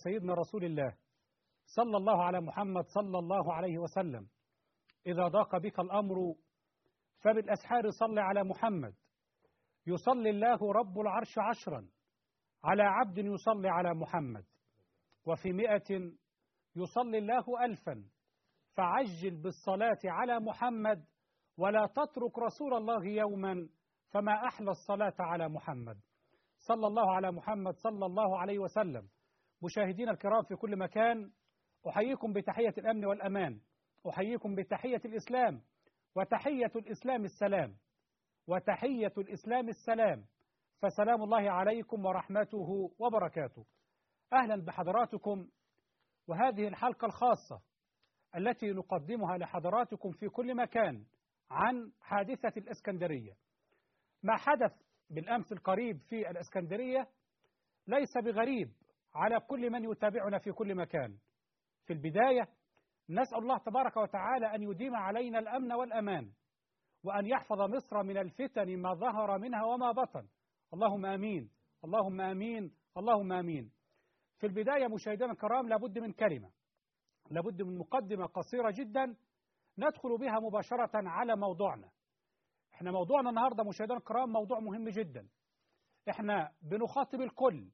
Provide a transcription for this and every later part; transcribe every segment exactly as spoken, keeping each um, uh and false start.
سيدنا رسول الله صلى الله على محمد صلى الله عليه وسلم. إذا ضاق بك الأمر فبالأسحار صل على محمد، يصلي الله رب العرش عشرا على عبد يصلي على محمد، وفي مئة يصلي الله ألفا، فعجل بالصلاة على محمد ولا تترك رسول الله يوما، فما أحلى الصلاة على محمد صلى الله على محمد صلى الله عليه وسلم. مشاهدينا الكرام في كل مكان، أحييكم بتحية الأمن والأمان، أحييكم بتحية الإسلام، وتحية الإسلام السلام، وتحية الإسلام السلام، فسلام الله عليكم ورحمته وبركاته. أهلا بحضراتكم، وهذه الحلقة الخاصة التي نقدمها لحضراتكم في كل مكان عن حادثة الإسكندرية. ما حدث بالأمس القريب في الإسكندرية ليس بغريب على كل من يتابعنا في كل مكان. في البداية نسأل الله تبارك وتعالى أن يديم علينا الأمن والأمان، وأن يحفظ مصر من الفتن ما ظهر منها وما بطن، اللهم آمين اللهم آمين اللهم آمين. في البداية مشاهدينا الكرام، لابد من كلمة، لابد من مقدمة قصيرة جدا ندخل بها مباشرة على موضوعنا. احنا موضوعنا النهاردة مشاهدينا الكرام موضوع مهم جدا. احنا بنخاطب الكل،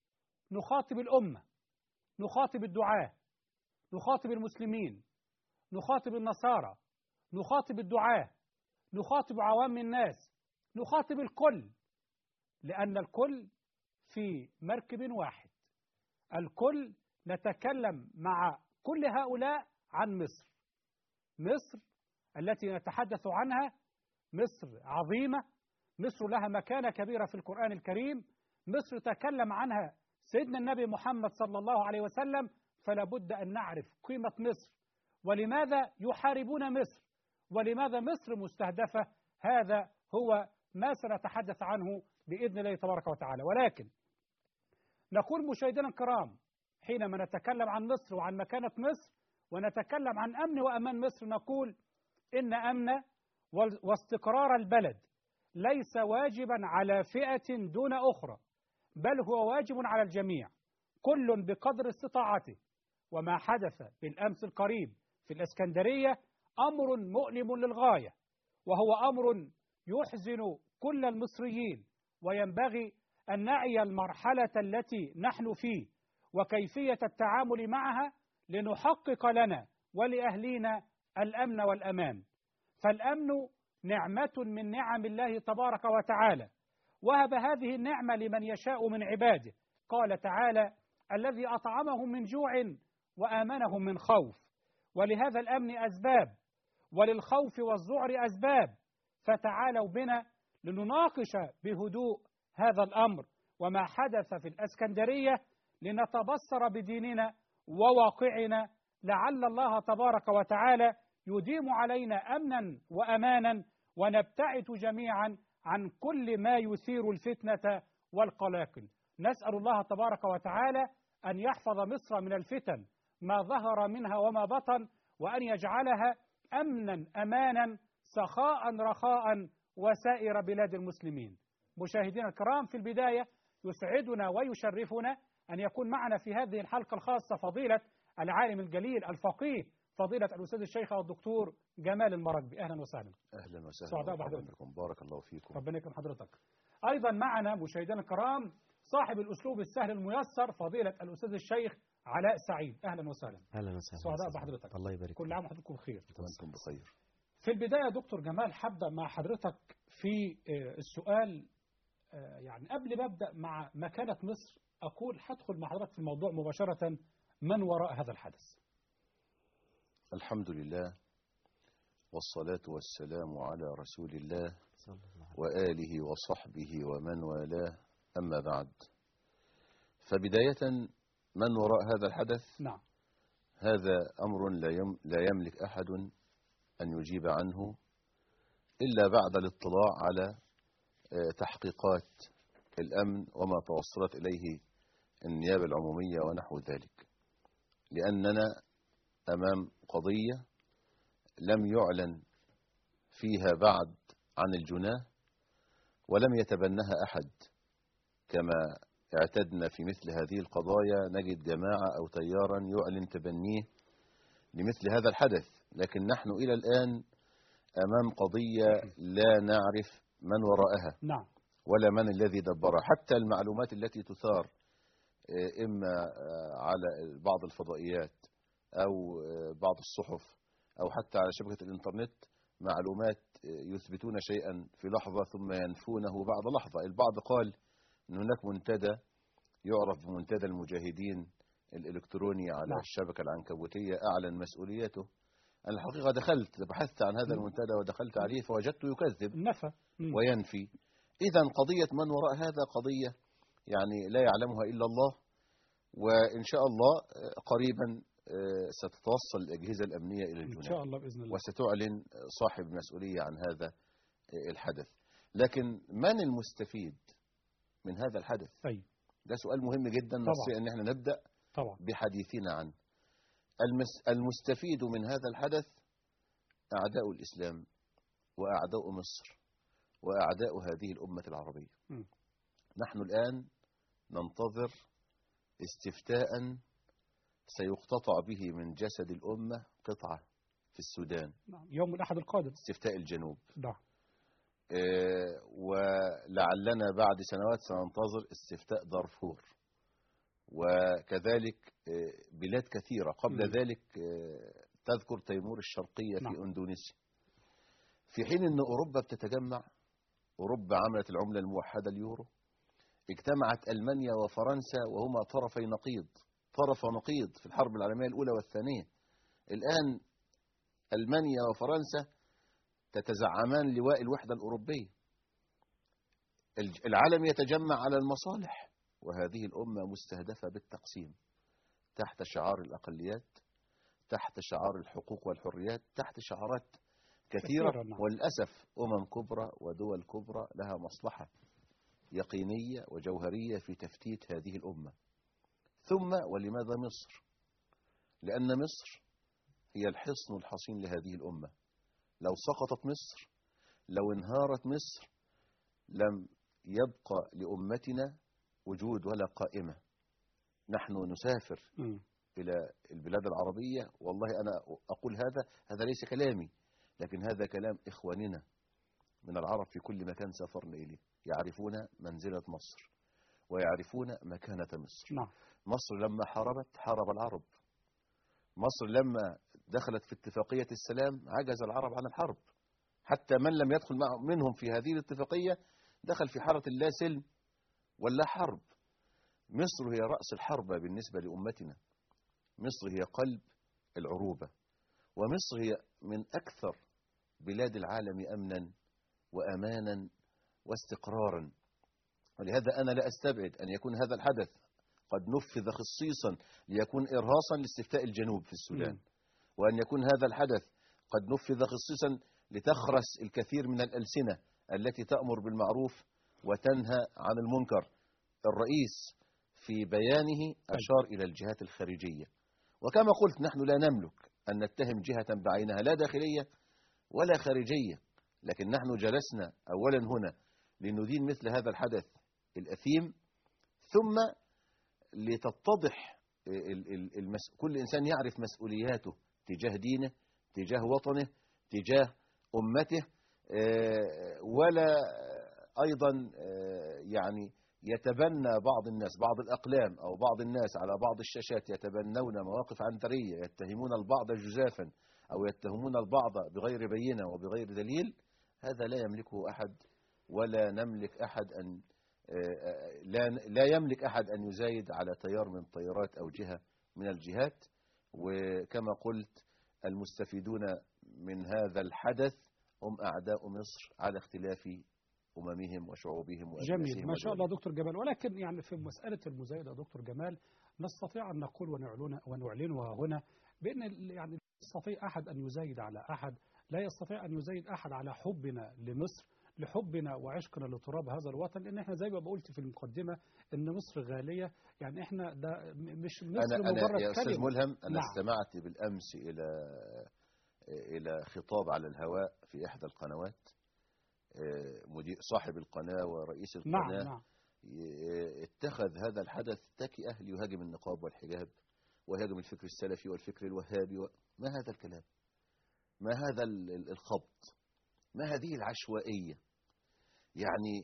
نخاطب الأمة، نخاطب الدعاة، نخاطب المسلمين، نخاطب النصارى، نخاطب الدعاة، نخاطب عوام الناس، نخاطب الكل، لأن الكل في مركب واحد. الكل نتكلم مع كل هؤلاء عن مصر. مصر التي نتحدث عنها مصر عظيمة، مصر لها مكانة كبيرة في القرآن الكريم، مصر تكلم عنها سيدنا النبي محمد صلى الله عليه وسلم، فلا بد أن نعرف قيمة مصر، ولماذا يحاربون مصر، ولماذا مصر مستهدفة. هذا هو ما سنتحدث عنه بإذن الله تبارك وتعالى. ولكن نقول مشاهدينا الكرام، حينما نتكلم عن مصر وعن مكانة مصر ونتكلم عن أمن وأمان مصر، نقول إن أمن واستقرار البلد ليس واجبا على فئة دون أخرى، بل هو واجب على الجميع، كل بقدر استطاعته. وما حدث بالأمس القريب في الإسكندرية أمر مؤلم للغاية، وهو أمر يحزن كل المصريين، وينبغي أن نعي المرحلة التي نحن فيه وكيفية التعامل معها لنحقق لنا ولأهلينا الأمن والأمان. فالأمن نعمة من نعم الله تبارك وتعالى، وهب هذه النعمة لمن يشاء من عباده. قال تعالى: الذي أطعمهم من جوع وآمنهم من خوف. ولهذا الأمن أسباب، وللخوف والذعر أسباب. فتعالوا بنا لنناقش بهدوء هذا الأمر وما حدث في الإسكندرية، لنتبصر بديننا وواقعنا، لعل الله تبارك وتعالى يديم علينا أمنا وأمانا، ونبتعد جميعا عن كل ما يثير الفتنة والقلاقل. نسأل الله تبارك وتعالى أن يحفظ مصر من الفتن ما ظهر منها وما بطن، وأن يجعلها أمنا أمانا سخاء رخاء وسائر بلاد المسلمين. مشاهدينا الكرام، في البداية يسعدنا ويشرفنا أن يكون معنا في هذه الحلقة الخاصة فضيلة العالم الجليل الفقيه فضيلة الأستاذ الشيخ الدكتور جمال المراكبي. أهلا وسهلا. أهلا وسهلا. سعداء بحضرتكم. بارك الله فيكم. ربنا يكرم حضرتك. أيضا معنا مشاهدينا الكرام صاحب الأسلوب السهل الميسر فضيلة الأستاذ الشيخ علاء سعيد. أهلا وسهلا. أهلا وسهلا. سعداء بحضرتك. الله يبارك. كل عام وحضرتكم بخير. وأنتم بخير. في البداية دكتور جمال، حابة مع حضرتك في السؤال، يعني قبل ما أبدأ مع مكانة مصر أقول هدخل مع حضرتك في الموضوع مباشرة، من وراء هذا الحدث؟ الحمد لله والصلاة والسلام على رسول الله وآله وصحبه ومن والاه، أما بعد. فبداية، من وراء هذا الحدث؟ نعم. هذا أمر لا يملك أحد أن يجيب عنه إلا بعد الاطلاع على تحقيقات الأمن وما توصلت إليه النيابة العمومية ونحو ذلك، لأننا أمام قضية لم يعلن فيها بعد عن الجناه، ولم يتبنها أحد كما اعتدنا في مثل هذه القضايا نجد جماعة أو تيارا يعلن تبنيه لمثل هذا الحدث، لكن نحن إلى الآن أمام قضية لا نعرف من وراءها نعم. ولا من الذي دبرها. حتى المعلومات التي تثار إما على بعض الفضائيات أو بعض الصحف أو حتى على شبكة الإنترنت، معلومات يثبتون شيئا في لحظة ثم ينفونه بعد لحظة. البعض قال أن هناك منتدى يعرف بمنتدى المجاهدين الإلكتروني على نعم. الشبكة العنكبوتية أعلن مسؤوليته. أنا الحقيقة دخلت بحثت عن هذا المنتدى ودخلت عليه فوجدته يكذب نفى وينفي. إذن قضية من وراء هذا قضية يعني لا يعلمها إلا الله، وإن شاء الله قريبا ستتوصل الأجهزة الأمنية إلى الجنان إن شاء الله بإذن الله، وستعلن صاحب المسؤولية عن هذا الحدث. لكن من المستفيد من هذا الحدث؟ أي. ده سؤال مهم جدا، نستطيع أن احنا نبدأ طبعا بحديثنا عنه. المس المستفيد من هذا الحدث أعداء الإسلام وأعداء مصر وأعداء هذه الأمة العربية. م. نحن الآن ننتظر استفتاء سيقتطع به من جسد الأمة قطعة في السودان يوم الأحد القادم، استفتاء الجنوب. نعم. آه ولعلنا بعد سنوات سننتظر استفتاء دارفور، وكذلك آه بلاد كثيرة قبل م. ذلك. آه تذكر تيمور الشرقية نعم. في أندونيسيا. في حين أن أوروبا بتتجمع، أوروبا عملت العملة الموحدة اليورو، اجتمعت ألمانيا وفرنسا وهما طرفي نقيض طرف نقيض في الحرب العالمية الأولى والثانية. الآن ألمانيا وفرنسا تتزعمان لواء الوحدة الأوروبية. العالم يتجمع على المصالح، وهذه الأمة مستهدفة بالتقسيم تحت شعار الأقليات، تحت شعار الحقوق والحريات، تحت شعارات كثيرة. وللأسف أمم كبرى ودول كبرى لها مصلحة يقينية وجوهرية في تفتيت هذه الأمة. ثم ولماذا مصر؟ لأن مصر هي الحصن الحصين لهذه الأمة. لو سقطت مصر، لو انهارت مصر، لم يبقى لأمتنا وجود ولا قائمة. نحن نسافر م. إلى البلاد العربية، والله أنا أقول هذا هذا ليس كلامي، لكن هذا كلام إخواننا من العرب في كل مكان سافرنا إليه، يعرفون منزلة مصر ويعرفون مكانة مصر. نعم. مصر لما حاربت حارب العرب. مصر لما دخلت في اتفاقية السلام عجز العرب عن الحرب، حتى من لم يدخل منهم في هذه الاتفاقية دخل في حالة اللا سلم ولا حرب. مصر هي رأس الحرب بالنسبة لأمتنا. مصر هي قلب العروبة، ومصر هي من أكثر بلاد العالم أمنا وأمانا واستقرارا. ولهذا أنا لا أستبعد أن يكون هذا الحدث قد نفذ خصيصا ليكون إرهاصا لاستفتاء الجنوب في السودان، م. وأن يكون هذا الحدث قد نفذ خصيصا لتخرس الكثير من الألسنة التي تأمر بالمعروف وتنهى عن المنكر. الرئيس في بيانه أشار إلى الجهات الخارجية، وكما قلت نحن لا نملك أن نتهم جهة بعينها لا داخلية ولا خارجية، لكن نحن جلسنا أولا هنا لندين مثل هذا الحدث الأثيم، ثم لتتضح المس... كل إنسان يعرف مسؤولياته تجاه دينه، تجاه وطنه، تجاه أمته، ولا أيضا يعني يتبنى بعض الناس بعض الأقلام أو بعض الناس على بعض الشاشات يتبنون مواقف عنترية، يتهمون البعض جزافا أو يتهمون البعض بغير بينة وبغير دليل. هذا لا يملكه أحد، ولا نملك أحد أن لا لا يملك أحد أن يزايد على تيار من تيارات أو جهة من الجهات. وكما قلت المستفيدون من هذا الحدث هم أعداء مصر على اختلاف أممهم وشعوبهم وأجناسهم. جميل، ما شاء الله دكتور جمال. ولكن يعني في مسألة المزايدة دكتور جمال نستطيع أن نقول ونعلن ونعلنها هنا بأن يعني لا يستطيع أحد أن يزايد على أحد، لا يستطيع أن يزايد أحد على حبنا لمصر، لحبنا وعشقنا لتراب هذا الوطن. لأن احنا زي ما قلت في المقدمة أن مصر غالية، يعني احنا ده مش مصر أنا مجرد أنا يا أستاذ كلمة. ملهم أنا نعم. استمعت بالأمس إلى إلى خطاب على الهواء في إحدى القنوات، مدير صاحب القناة ورئيس القناة نعم. نعم. اتخذ هذا الحدث تكئة ليهاجم النقاب والحجاب ويهاجم الفكر السلفي والفكر الوهابي و... ما هذا الكلام؟ ما هذا الخبط؟ ما هذه العشوائية؟ يعني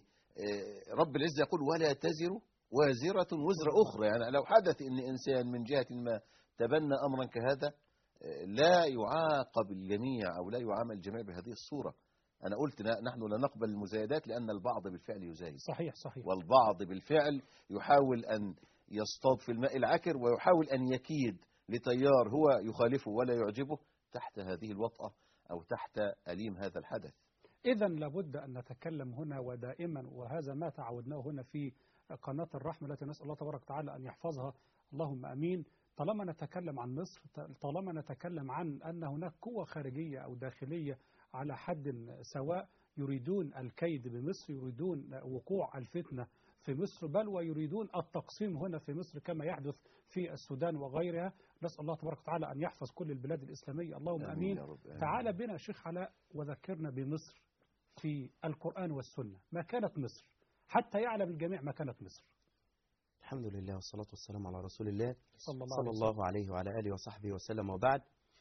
رب العزة يقول ولا تزر وازرة وزر أخرى. يعني لو حدث أن إنسان من جهة ما تبنى أمرا كهذا لا يعاقب الجميع أو لا يعامل الجميع بهذه الصورة. أنا قلت نحن لا نقبل المزايدات لأن البعض بالفعل يزايد، صحيح صحيح، والبعض بالفعل يحاول أن يصطاد في الماء العكر ويحاول أن يكيد لتيار هو يخالفه ولا يعجبه تحت هذه الوطأة أو تحت أليم هذا الحدث. إذن لابد أن نتكلم هنا ودائما، وهذا ما تعودناه هنا في قناة الرحمة التي نسأل الله تبارك وتعالى أن يحفظها، اللهم أمين. طالما نتكلم عن مصر، طالما نتكلم عن أن هناك قوة خارجية أو داخلية على حد سواء يريدون الكيد بمصر، يريدون وقوع الفتنة في مصر، بل ويريدون التقسيم هنا في مصر كما يحدث في السودان وغيرها. نسأل الله تبارك وتعالى أن يحفظ كل البلاد الإسلامية، اللهم أمين. أمين. تعال بنا شيخ علاء وذكرنا بمصر في القرآن والسنة، ما كانت مصر حتى يعلم الجميع ما كانت مصر. الحمد لله والصلاة والسلام على رسول الله صلى الله, صلى الله عليه وعلى آله وصحبه وسلم، وبعد.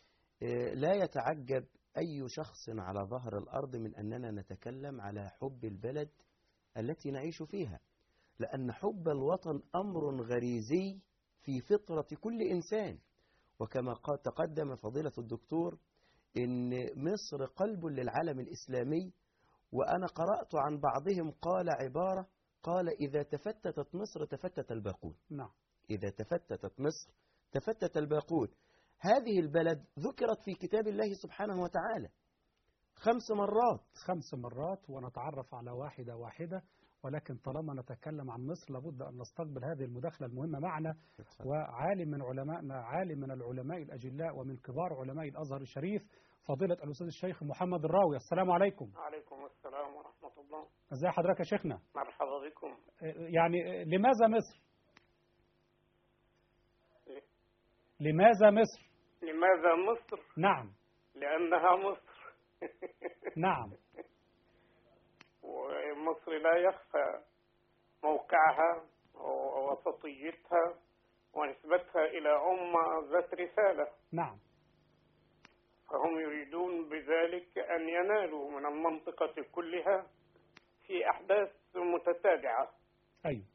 لا يتعجب أي شخص على ظهر الأرض من أننا نتكلم على حب البلد التي نعيش فيها، لأن حب الوطن أمر غريزي في فطرة كل إنسان. وكما قد تقدم فضيلة الدكتور إن مصر قلب للعالم الإسلامي، وأنا قرأت عن بعضهم قال عبارة، قال إذا تفتتت مصر تفتت الباقون. نعم. إذا تفتتت مصر تفتت الباقون. هذه البلد ذكرت في كتاب الله سبحانه وتعالى خمس مرات خمس مرات ونتعرف على واحدة واحدة، ولكن طالما نتكلم عن مصر لابد أن نستقبل هذه المداخلة المهمة معنا، وعالم من علمائنا، عالم من العلماء الأجلاء ومن كبار علماء الأزهر الشريف، فضيلة الأستاذ الشيخ محمد الراوي. السلام عليكم. وعليكم السلام ورحمة الله. ازي حضرتك يا شيخنا؟ مرحبا بكم. يعني لماذا مصر؟ لماذا مصر؟ لماذا مصر؟ نعم. لأنها مصر. نعم. ومصر لا يخفى موقعها ووسطيتها ونسبتها إلى أمة ذات رسالة. نعم. فهم يريدون بذلك أن ينالوا من المنطقة كلها في أحداث متتابعة. أيوة.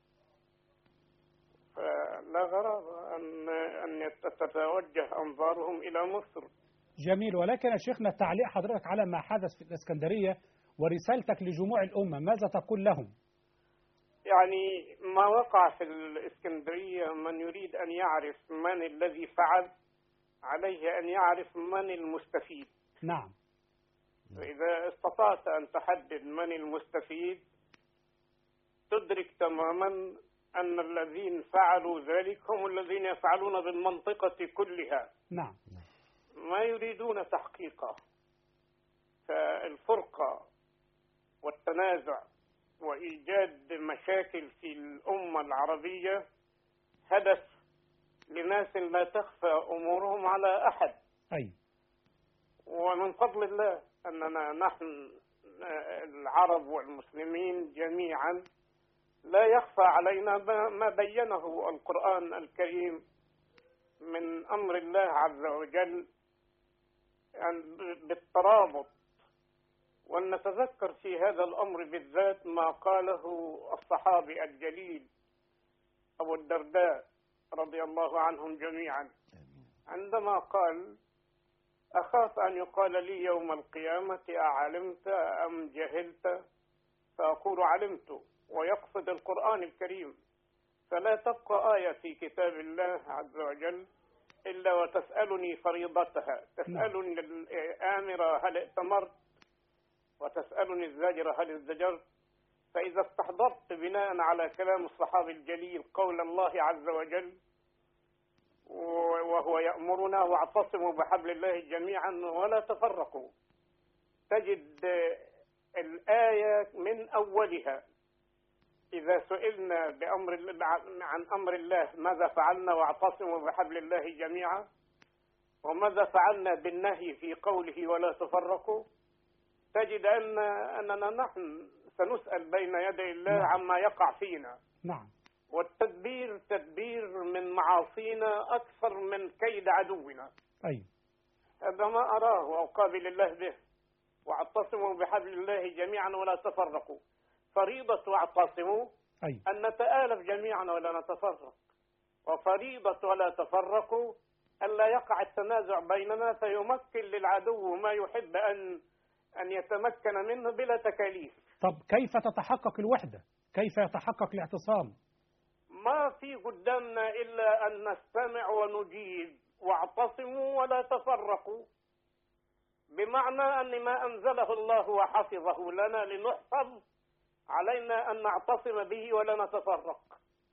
فلا غرض أن أن تتوجه أنظارهم إلى مصر. جميل، ولكن يا شيخنا تعليق حضرتك على ما حدث في الإسكندرية ورسالتك لجموع الأمة، ماذا تقول لهم؟ يعني ما وقع في الإسكندرية، من يريد أن يعرف من الذي فعل عليه أن يعرف من المستفيد. نعم. فإذا استطعت أن تحدد من المستفيد تدرك تماما أن الذين فعلوا ذلك هم الذين يفعلون بالمنطقة كلها. نعم. ما يريدون تحقيقه. فالفرقة والتنازع وإيجاد مشاكل في الأمة العربية هدف لناس لا تخفى أمورهم على أحد. أي. ومن فضل الله أننا نحن العرب والمسلمين جميعا لا يخفى علينا ما بينه القرآن الكريم من أمر الله عز وجل بالترابط. وأن نتذكر في هذا الأمر بالذات ما قاله الصحابي الجليل أبو الدرداء رضي الله عنهم جميعا، عندما قال أخاف أن يقال لي يوم القيامة أعلمت أم جهلت، فأقول علمت، ويقصد القرآن الكريم. فلا تبقى آية في كتاب الله عز وجل إلا وتسألني فريضتها، تسألني الآمرة هل ائتمرت، وتسألني الزاجرة هل ازدجرت. فإذا استحضرت بناء على كلام الصحابي الجليل قول الله عز وجل وهو يأمرنا واعتصموا بحبل الله جميعا ولا تفرقوا، تجد الآية من أولها إذا سئلنا بأمر عن أمر الله ماذا فعلنا واعتصموا بحبل الله جميعا، وماذا فعلنا بالنهي في قوله ولا تفرقوا، تجد أن أننا نحن سنسأل بين يدي الله نعم. عما يقع فينا، نعم. والتدبير تدبير من معاصينا أكثر من كيد عدونا. أي. هذا ما أراه وأقابل الله به. واعتصموا بحبل الله جميعا ولا تفرقوا، فريضة واعتصموا أي. أن نتآلف جميعا ولا نتفرق، وفريضة ولا تفرقوا ألا يقع التنازع بيننا فيمكن للعدو ما يحب أن أن يتمكن منه بلا تكاليف. طب كيف تتحقق الوحدة؟ كيف يتحقق الاعتصام؟ ما في قدامنا إلا أن نستمع ونجيب، واعتصموا ولا تفرقوا، بمعنى أن ما أنزله الله وحفظه لنا لنحفظ علينا أن نعتصم به ولا نتفرق،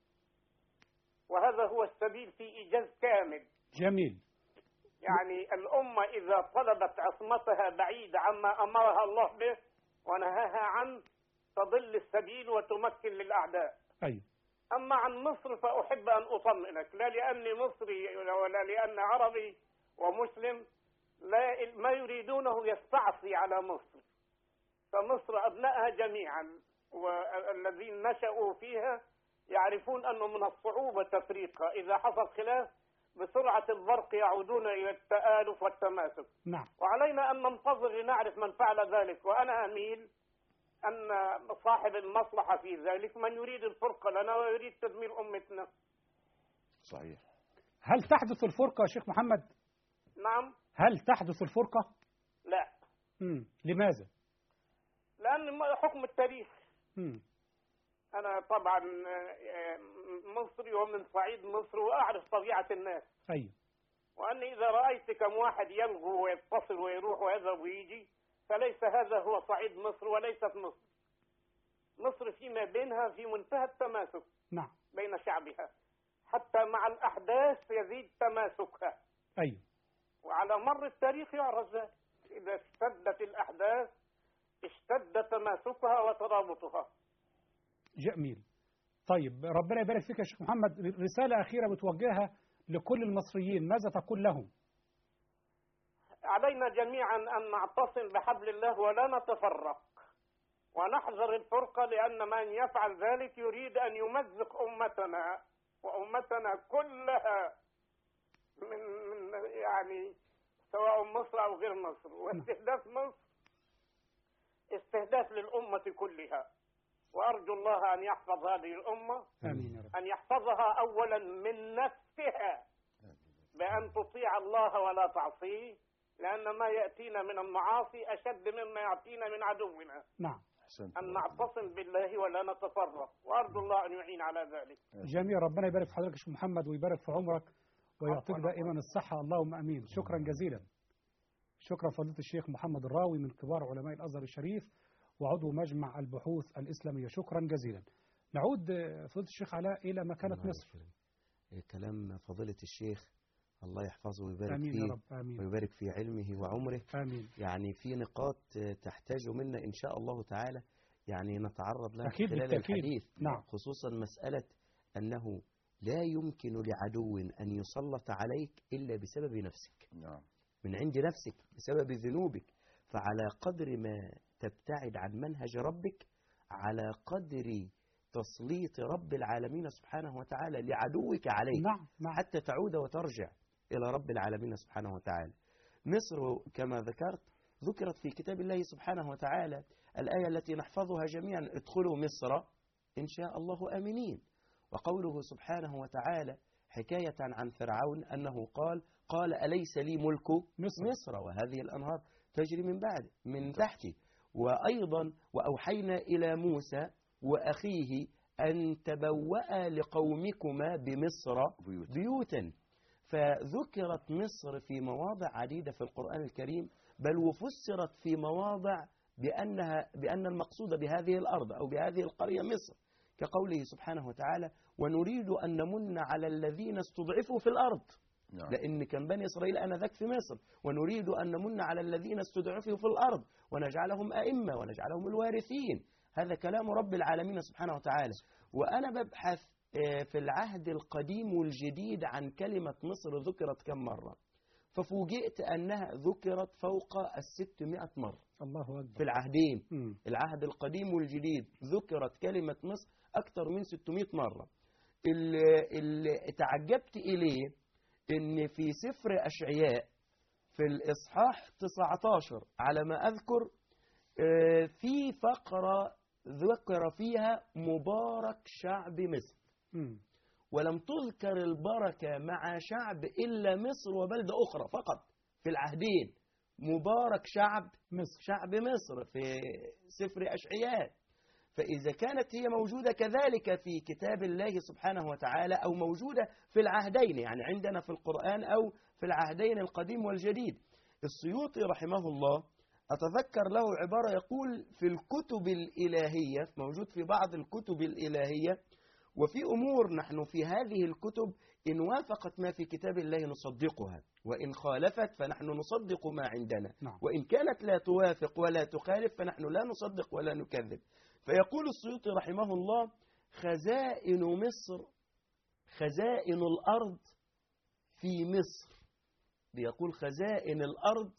وهذا هو السبيل في إيجاز كامل. جميل. يعني الأمة إذا طلبت عصمتها بعيدة عما أمرها الله به ونهاها عنه تضل السبيل وتمكن للأعداء. أي. أما عن مصر فأحب أن أطمئنك، لا لأني مصري ولا لأن عربي ومسلم، لا ما يريدونه يستعصي على مصر، فمصر أبنائها جميعا والذين نشأوا فيها يعرفون أنه من الصعوبة تفريقها، إذا حصل خلاف بسرعة البرق يعودون إلى التآلف والتماسك. نعم. وعلينا أن ننتظر لنعرف من فعل ذلك، وأنا أميل أن صاحب المصلحة في ذلك من يريد الفرقة لنا ويريد تدمير أمتنا. صحيح. هل تحدث الفرقة يا شيخ محمد؟ نعم. هل تحدث الفرقة؟ لا. مم. لماذا؟ لأن حكم التاريخ. مم. أنا طبعا مصري ومن صعيد مصر وأعرف طبيعة الناس. أيوة. وأني إذا رأيت كم واحد يلغو ويتصل ويروح ويذهب ويجي فليس هذا هو صعيد مصر وليست مصر. مصر فيما بينها في منتهى التماسك. نعم. بين شعبها حتى مع الأحداث يزيد تماسكها. أيوة. وعلى مر التاريخ يعرف ذلك، إذا اشتدت الأحداث اشتد تماسكها وترابطها. جميل. طيب ربنا يبارك فيك يا شيخ محمد، رسالة أخيرة بتوجهها لكل المصريين، ماذا تقول لهم؟ علينا جميعا أن نعتصم بحبل الله ولا نتفرق ونحذر الفرقة، لأن من يفعل ذلك يريد أن يمزق أمتنا وأمتنا كلها من, من يعني سواء مصر أو غير مصر. واستهداف مصر استهداف للأمة كلها، وأرجو الله أن يحفظ هذه الأمة. آمين يا رب. أن يحفظها أولا من نفسها بأن تطيع الله ولا تعصيه، لأن ما يأتينا من المعاصي أشد مما يأتينا من عدونا. نعم. أن نعتصم بالله ولا نتفرق، وأرجو الله أن يعين على ذلك. جميل. ربنا يبارك في حضرتك يا شيخ محمد ويبارك في عمرك ويعطيك دائما الصحة، اللهم أمين. شكرا جزيلا. شكرا فضيلة الشيخ محمد الراوي من كبار علماء الأزهر الشريف وعضو مجمع البحوث الإسلامية، شكرا جزيلا. نعود فضيلة الشيخ علاء إلى مكانة مصر. كلام فضيلة الشيخ الله يحفظه ويبارك آمين فيه يا رب. آمين. ويبارك في علمه وعمره. آمين. يعني في نقاط تحتاج منا إن شاء الله تعالى يعني نتعرض لها أكيد خلال بالتأكيد. الحديث. نعم. خصوصا مسألة أنه لا يمكن لعدو أن يسلط عليك إلا بسبب نفسك. نعم. من عند نفسك بسبب ذنوبك، فعلى قدر ما تبتعد عن منهج ربك على قدر تسليط رب العالمين سبحانه وتعالى لعدوك عليك. نعم. نعم. حتى تعود وترجع إلى رب العالمين سبحانه وتعالى. مصر كما ذكرت ذكرت في كتاب الله سبحانه وتعالى الآية التي نحفظها جميعا: ادخلوا مصر إن شاء الله آمنين. وقوله سبحانه وتعالى حكاية عن فرعون أنه قال قال أليس لي ملك مصر, مصر وهذه الأنهار تجري من بعد من تحتي. وأيضا وأوحينا إلى موسى وأخيه أن تبوأ لقومكما بمصر بيوت. بيوتا. فذكرت مصر في مواضع عديدة في القرآن الكريم، بل وفسرت في مواضع بأنها بأن المقصود بهذه الأرض أو بهذه القرية مصر، كقوله سبحانه وتعالى: ونريد أن نمن على الذين استضعفوا في الأرض. نعم. لأن كان بني إسرائيل آنذاك في مصر، ونريد أن نمن على الذين استضعفوا في الأرض ونجعلهم أئمة ونجعلهم الوارثين. هذا كلام رب العالمين سبحانه وتعالى. وأنا ببحث في العهد القديم والجديد عن كلمة مصر ذكرت كم مرة، ففوجئت أنها ذكرت فوق الستمائة مرة الله في أكبر. العهدين، مم. العهد القديم والجديد، ذكرت كلمة مصر أكثر من ستمائة مرة. اللي, اللي تعجبت إليه إن في سفر أشعياء في الإصحاح تسعة عشر على ما أذكر آه، في فقرة ذكر فيها مبارك شعب مصر، مم. ولم تذكر البركة مع شعب إلا مصر وبلدة أخرى فقط في العهدين. مبارك شعب مصر. شعب مصر في سفر أشعياء. فإذا كانت هي موجودة كذلك في كتاب الله سبحانه وتعالى أو موجودة في العهدين، يعني عندنا في القرآن أو في العهدين القديم والجديد. السيوطي رحمه الله أتذكر له عبارة يقول في الكتب الإلهية، موجود في بعض الكتب الإلهية، وفي أمور نحن في هذه الكتب إن وافقت ما في كتاب الله نصدقها، وإن خالفت فنحن نصدق ما عندنا، نعم. وإن كانت لا توافق ولا تخالف فنحن لا نصدق ولا نكذب. فيقول السيوطي رحمه الله: خزائن مصر، خزائن الأرض في مصر. بيقول خزائن الأرض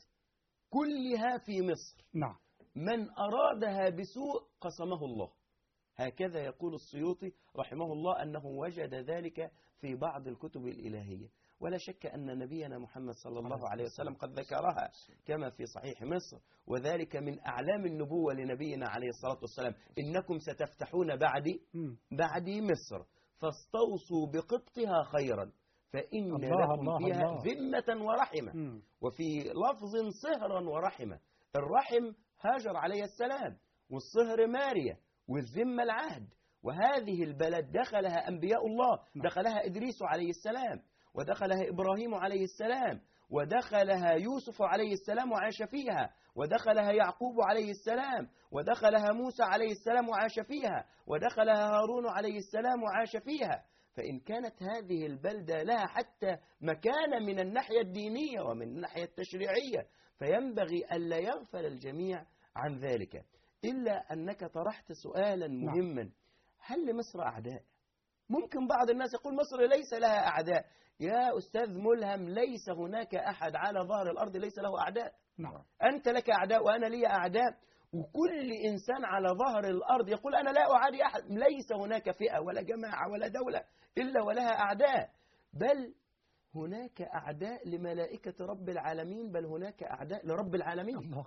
كلها في مصر، نعم. من أرادها بسوء قسمه الله. هكذا يقول السيوطي رحمه الله أنه وجد ذلك في بعض الكتب الإلهية. ولا شك أن نبينا محمد صلى الله عليه وسلم قد ذكرها كما في صحيح مصر، وذلك من أعلام النبوة لنبينا عليه الصلاة والسلام: إنكم ستفتحون بعدي مم. بعدي مصر فاستوصوا بقبطها خيرا فإن الله لكم الله فيها الله. ذمة ورحمة. مم. وفي لفظ صهرا ورحمة. الرحم هاجر عليه السلام، والصهر ماريا، والذمة العهد. وهذه البلد دخلها أنبياء الله، دخلها إدريس عليه السلام، ودخلها إبراهيم عليه السلام، ودخلها يوسف عليه السلام وعاش فيها، ودخلها يعقوب عليه السلام، ودخلها موسى عليه السلام وعاش فيها، ودخلها هارون عليه السلام وعاش فيها. فإن كانت هذه البلدة لها حتى مكانة من الناحية الدينية ومن الناحية التشريعية، فينبغي ألا يغفل الجميع عن ذلك. إلا أنك طرحت سؤالا مهما: هل لمصر أعداء؟ ممكن بعض الناس يقول مصر ليس لها أعداء. يا أستاذ ملهم، ليس هناك أحد على ظهر الأرض ليس له أعداء. نعم. أنت لك أعداء وأنا لي أعداء، وكل إنسان على ظهر الأرض يقول أنا لا أعادي أحد. ليس هناك فئة ولا جماعة ولا دولة إلا ولها أعداء، بل هناك أعداء لملائكة رب العالمين، بل هناك أعداء لرب العالمين. الله.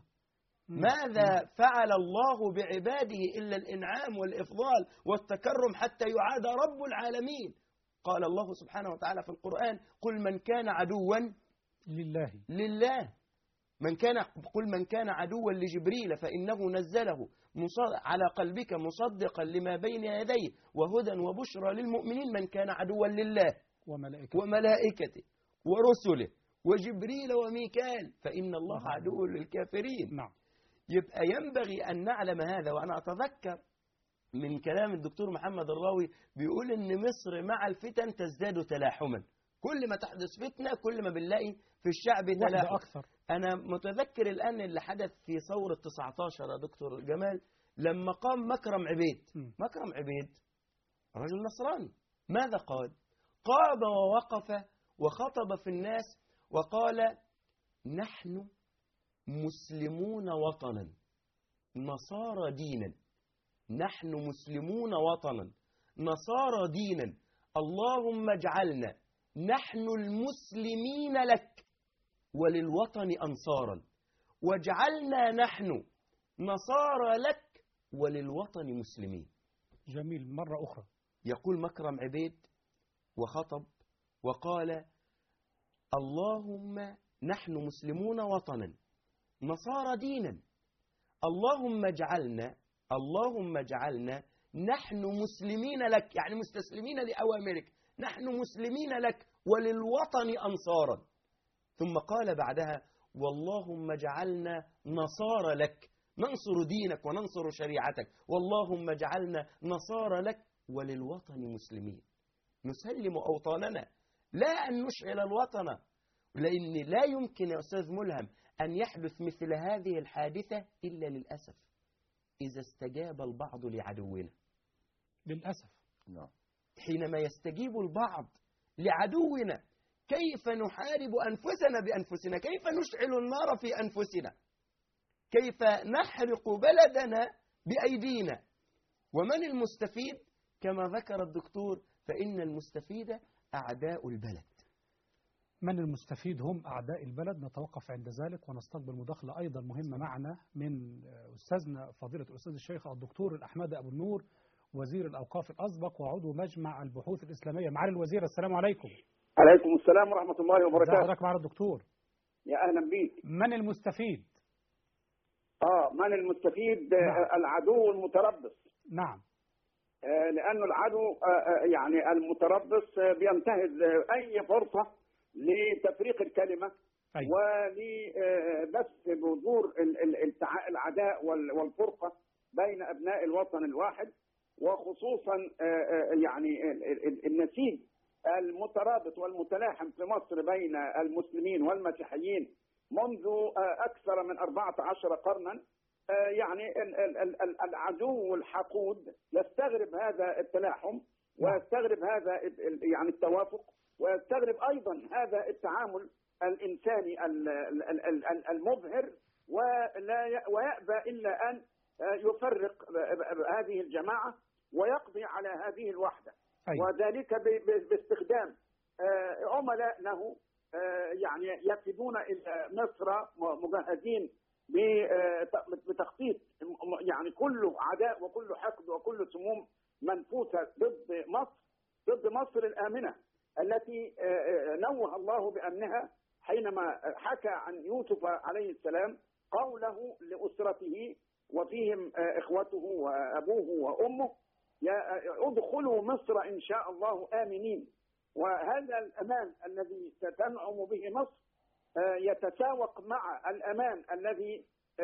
ماذا فعل الله بعباده إلا الإنعام والإفضال والتكرم حتى يعاد رب العالمين. قال الله سبحانه وتعالى في القرآن: قل من كان عدوا لله لله من كان قل من كان عدوا لجبريل فإنه نزله على قلبك مصدقا لما بين يديه وهدى وبشرى للمؤمنين. من كان عدوا لله وملائكته وملائكته ورسله وجبريل وميكال فإن الله عدو للكافرين. نعم. يبقى ينبغي أن نعلم هذا. وأنا أتذكر من كلام الدكتور محمد الراوي بيقول إن مصر مع الفتن تزداد تلاحما. كل ما تحدث فتنة كل ما بنلاقي في الشعب تلاحم أكثر. أنا متذكر الآن اللي حدث في ثورة تسعة عشر يا دكتور جمال، لما قام مكرم عبيد. م. مكرم عبيد رجل نصراني. ماذا قال؟ قام ووقف وخطب في الناس وقال: نحن مسلمون وطنا نصارى دينا. نحن مسلمون وطنا نصارى دينا، اللهم اجعلنا نحن المسلمين لك وللوطن أنصارا، واجعلنا نحن نصارى لك وللوطن مسلمين. جميل. مرة أخرى يقول مكرم عبيد وخطب وقال: اللهم نحن مسلمون وطنا نصارى دينا، اللهم اجعلنا اللهم اجعلنا نحن مسلمين لك، يعني مستسلمين لأوامرك، نحن مسلمين لك وللوطن أنصارا. ثم قال بعدها: واللهم اجعلنا نصارى لك ننصر دينك وننصر شريعتك، واللهم اجعلنا نصارى لك وللوطن مسلمين. نسلم أوطاننا لا أن نشعل الوطن، لأن لا يمكن يا أستاذ ملهم أن يحدث مثل هذه الحادثة إلا للأسف إذا استجاب البعض لعدونا. للأسف. حينما يستجيب البعض لعدونا كيف نحارب أنفسنا بأنفسنا، كيف نشعل النار في أنفسنا، كيف نحرق بلدنا بأيدينا. ومن المستفيد؟ كما ذكر الدكتور فإن المستفيد أعداء البلد. من المستفيد هم أعداء البلد. نتوقف عند ذلك ونستقبل مداخلة أيضا مهمة معنا من أستاذنا فضيلة الأستاذ الشيخ الدكتور الأحمد أبو النور وزير الأوقاف الأسبق وعضو مجمع البحوث الإسلامية. معالي الوزير السلام عليكم. عليكم السلام ورحمة الله وبركاته. حضرتك معنا الدكتور. يا أهلا بيك. من المستفيد؟ آه من المستفيد؟ نعم. العدو المتربص. نعم. آه لأنه العدو آه يعني المتربص آه بينتهز آه أي فرصة لتفريق الكلمة. أيوة. ولبث بذور العداء والفرقة بين أبناء الوطن الواحد، وخصوصا آه يعني النسيج المترابط والمتلاحم في مصر بين المسلمين والمسيحيين منذ أكثر من أربعة عشر قرنا. يعني العدو الحقود يستغرب هذا التلاحم ويستغرب هذا يعني التوافق، ويستغرب أيضا هذا التعامل الإنساني المبهر، ولا ويأبى إلا أن يفرق هذه الجماعة ويقضي على هذه الوحدة. أيوة. وذلك باستخدام عملاء له يعني يفدون إلى مصر مجهزين بتخطيط يعني كله عداء وكله حقد وكله سموم منفوسة ضد مصر، ضد مصر الآمنة التي نوه الله بأمنها حينما حكى عن يوسف عليه السلام قوله لأسرته وفيهم إخوته وأبوه وأمه: ادخلوا مصر إن شاء الله آمنين. وهذا الأمان الذي تنعم به مصر يتساوق مع الأمان الذي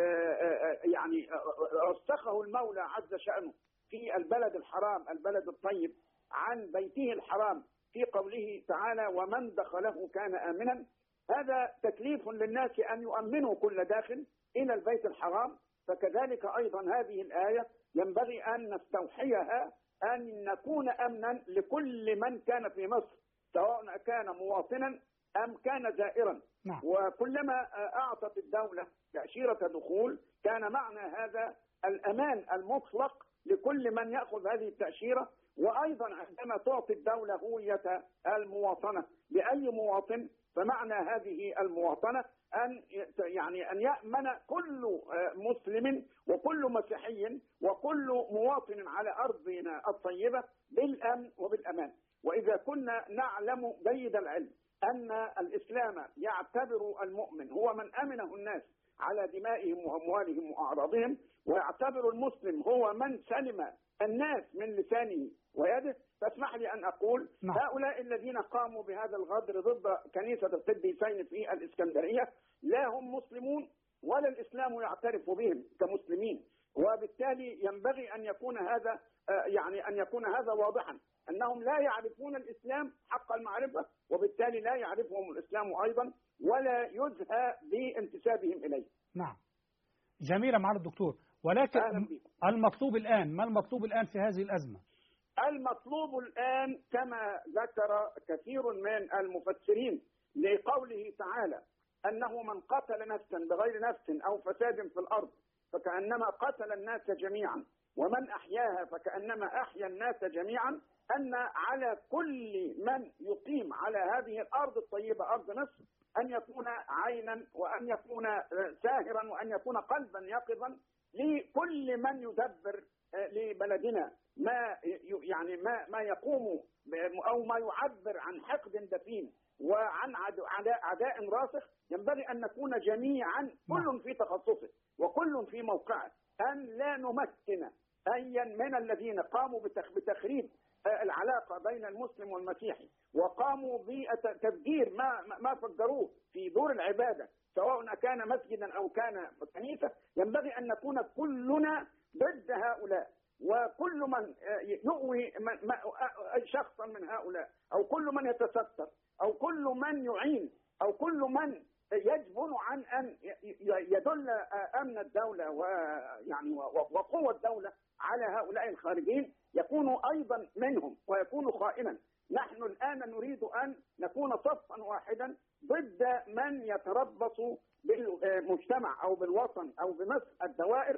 يعني رسخه المولى عز شأنه في البلد الحرام البلد الطيب عن بيته الحرام في قوله تعالى: ومن دخله كان آمنا. هذا تكليف للناس أن يؤمنوا كل داخل إلى البيت الحرام، فكذلك أيضا هذه الآية ينبغي أن نستوحيها، أن نكون أمنا لكل من كان في مصر سواء كان مواطنا أم كان زائرا. نعم. وكلما أعطت الدولة تأشيرة دخول كان معنى هذا الأمان المطلق لكل من يأخذ هذه التأشيرة. وأيضا عندما تعطي الدولة هوية المواطنة لأي مواطن فمعنى هذه المواطنة أن يعني أن يأمن كل مسلم وكل مسيحي وكل مواطن على أرضنا الطيبة بالأمن وبالأمان. وإذا كنا نعلم جيد العلم أن الإسلام يعتبر المؤمن هو من أمنه الناس على دمائهم وأموالهم وأعراضهم، ويعتبر المسلم هو من سلم الناس من لسانه ويده، فاسمح لي أن أقول نعم. هؤلاء الذين قاموا بهذا الغدر ضد كنيسة القديسين في الإسكندرية لا هم مسلمون ولا الإسلام يعترف بهم كمسلمين، وبالتالي ينبغي أن يكون هذا يعني أن يكون هذا واضحا، أنهم لا يعرفون الإسلام حق المعرفة، وبالتالي لا يعرفهم الإسلام أيضا ولا يزهى بانتسابهم إليه. نعم، جميلة معالي الدكتور، ولكن المطلوب الآن، ما المطلوب الآن في هذه الأزمة؟ المطلوب الآن كما ذكر كثير من المفسرين لقوله تعالى أنه من قتل نفسا بغير نفس أو فساد في الأرض فكأنما قتل الناس جميعا ومن أحياها فكأنما أحيا الناس جميعا، أن على كل من يقيم على هذه الأرض الطيبة أرض مصر أن يكون عينا وأن يكون ساهرا وأن يكون قلبا يقظا لكل من يدبر لبلدنا ما يعني ما ما يقوم أو ما يعبر عن حقد دفين وعن عداء, عداء راسخ. ينبغي أن نكون جميعا كل في تخصصه وكل في موقعه، أن لا نمكن أيا من الذين قاموا بتخريب العلاقة بين المسلم والمسيحي وقاموا بتفجير ما ما فجروه في دور العبادة سواء كان مسجدا أو كان كنيسة. ينبغي أن نكون كلنا ضد هؤلاء، وكل من يؤوي شخصا من هؤلاء أو كل من يتستر أو كل من يعين أو كل من يجبن عن أن يدل أمن الدولة ويعني وقوة الدولة على هؤلاء الخارجين يكون أيضا منهم ويكون خائنا. نحن الآن نريد أن نكون صفا واحدا ضد من يتربص بالمجتمع أو بالوطن أو بمصر الدوائر،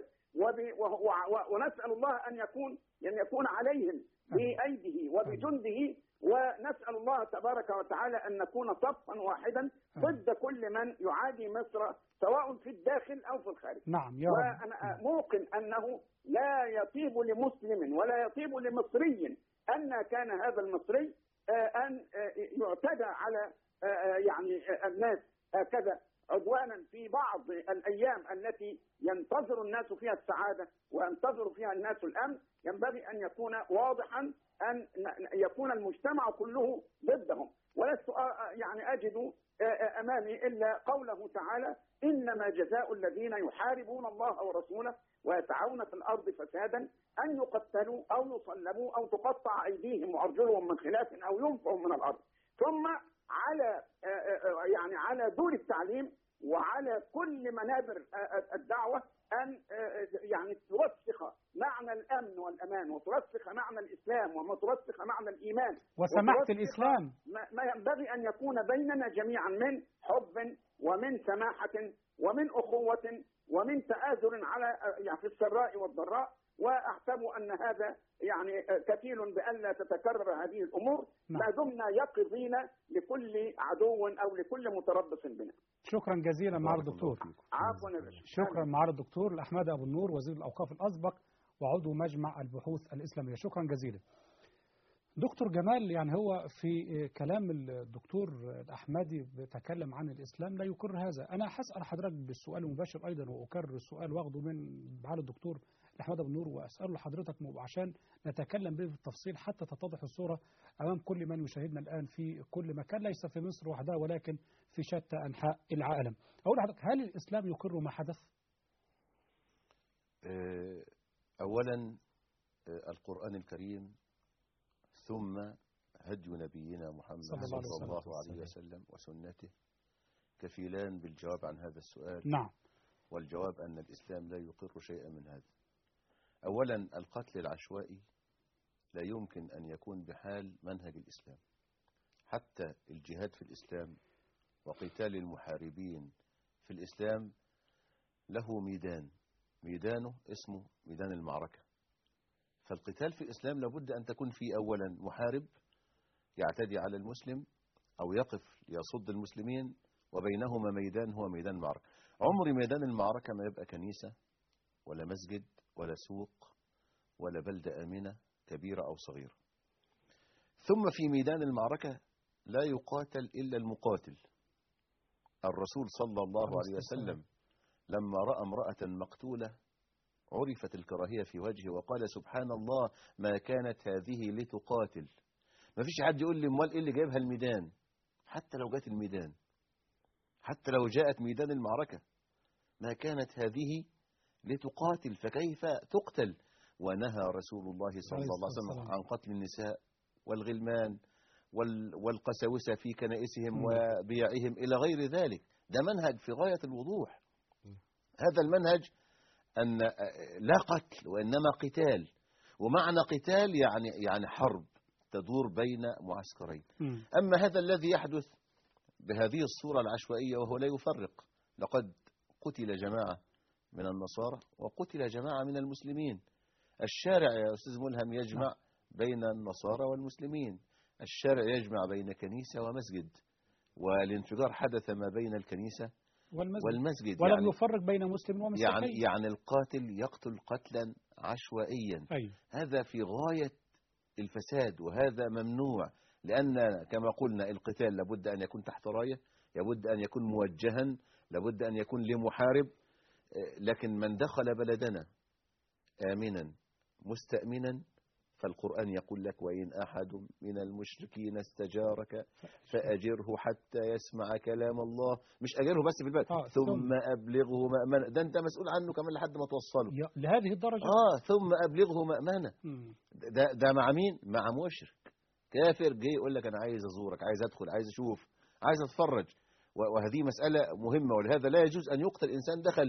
ونسأل الله أن يكون أن يكون عليهم بأيده وبجنده، ونسأل الله تبارك وتعالى أن نكون صفا واحدا ضد كل من يعادي مصر سواء في الداخل أو في الخارج. نعم يا رب. وأنا موقن أنه لا يطيب لمسلم ولا يطيب لمصري أن كان هذا المصري أن يعتدى على يعني الناس هكذا عدوانا في بعض الأيام التي ينتظر الناس فيها السعادة وينتظر فيها الناس الأمن. ينبغي أن يكون واضحا أن يكون المجتمع كله ضدهم. ولست يعني أجد أمامي إلا قوله تعالى: إنما جزاء الذين يحاربون الله ورسوله ويسعون في الأرض فسادا أن يقتلوا أو يصلبوا أو تقطع أيديهم وأرجلهم من خلاف أو ينفوا من الأرض. ثم على يعني على دور التعليم وعلى كل منابر الدعوة أن يعني ترسخ معنى الأمن والأمان، وترسخ معنى الإسلام، وترسخ معنى الإيمان وسماحة الإسلام، ما ينبغي أن يكون بيننا جميعا من حب ومن سماحة ومن أخوة ومن تآزر على يعني في السراء والضراء. وأحسب أن هذا يعني كفيل بألا تتكرر هذه الأمور ما دمنا يقظين لكل عدو أو لكل متربص بنا. شكرا جزيلا معالي الدكتور. عفوا. شكرا معالي الدكتور الأحمدي أبو النور، وزير الأوقاف الأسبق وعضو مجمع البحوث الإسلامية. شكرا جزيلا. دكتور جمال، يعني هو في كلام الدكتور الأحمدي بيتكلم عن الإسلام لا يقر هذا. أنا هسأل حضرتك بالسؤال المباشر أيضا، وأكرر السؤال واخده من معالي الدكتور الأحمدي أبو النور، وأسأله لحضرتك عشان نتكلم به بالتفصيل حتى تتضح الصورة أمام كل من يشاهدنا الآن في كل مكان، ليس في مصر وحدها ولكن في شتى أنحاء العالم. أقول لحضرتك، هل الإسلام يقر ما حدث؟ أولا القرآن الكريم ثم هدي نبينا محمد صلى الله, الله عليه وسلم وسنته كفيلان بالجواب عن هذا السؤال. نعم. والجواب أن الإسلام لا يقر شيئا من هذا. أولا القتل العشوائي لا يمكن أن يكون بحال منهج الإسلام. حتى الجهاد في الإسلام وقتال المحاربين في الإسلام له ميدان، ميدانه اسمه ميدان المعركة. فالقتال في الإسلام لابد أن تكون فيه أولا محارب يعتدي على المسلم أو يقف يصد المسلمين، وبينهما ميدان هو ميدان المعركة. عمر ميدان المعركة ما يبقى كنيسة ولا مسجد ولا سوق ولا بلدة آمنة كبيرة أو صغيرة. ثم في ميدان المعركة لا يقاتل إلا المقاتل. الرسول صلى الله عليه وسلم لما رأى امرأة مقتولة عرفت الكراهية في وجهه وقال: سبحان الله، ما كانت هذه لتقاتل. ما فيش حد يقول لي امال ايه اللي جايبها الميدان. حتى لو جاءت الميدان، حتى لو جاءت ميدان المعركة، ما كانت هذه لتقاتل، فكيف تقتل؟ ونهى رسول الله صلى الله عليه وسلم عن قتل النساء والغلمان والقساوسة في كنائسهم وبيعهم إلى غير ذلك. ده منهج في غاية الوضوح. هذا المنهج أن لا قتل وإنما قتال، ومعنى قتال يعني يعني حرب تدور بين معسكرين. أما هذا الذي يحدث بهذه الصورة العشوائية وهو لا يفرق، لقد قتل جماعة من النصارى وقتل جماعة من المسلمين. الشارع يا أستاذ ملهم يجمع بين النصارى والمسلمين، الشارع يجمع بين كنيسة ومسجد، والانفجار حدث ما بين الكنيسة والمسجد, والمسجد. ولم يعني يفرق بين مسلم ومسيحي. يعني, يعني القاتل يقتل قتلا عشوائيا. أي. هذا في غاية الفساد وهذا ممنوع، لأن كما قلنا القتال لابد أن يكون تحت راية، لابد أن يكون موجها، لابد أن يكون لمحارب. لكن من دخل بلدنا آمنا مستأمنا فالقرآن يقول لك: وإن أحد من المشركين استجارك فأجره حتى يسمع كلام الله. مش أجره بس في البلد، آه ثم أبلغه مأمنة. ده أنت مسؤول عنه كمان لحد ما توصله لهذه الدرجة. آه ثم أبلغه مأمنة. ده, ده مع مين؟ مع مشرك كافر جاي يقول لك أنا عايز أزورك، عايز أدخل، عايز أشوف، عايز أتفرج. وهذه مسألة مهمة، ولهذا لا يجوز أن يقتل إنسان دخل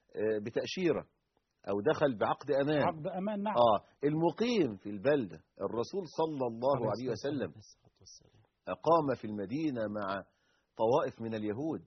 بتأشيرة أو دخل بعقد أمان. عقد أمان، نعم. آه المقيم في البلدة، الرسول صلى الله عليه وسلم أقام في المدينة مع طوائف من اليهود،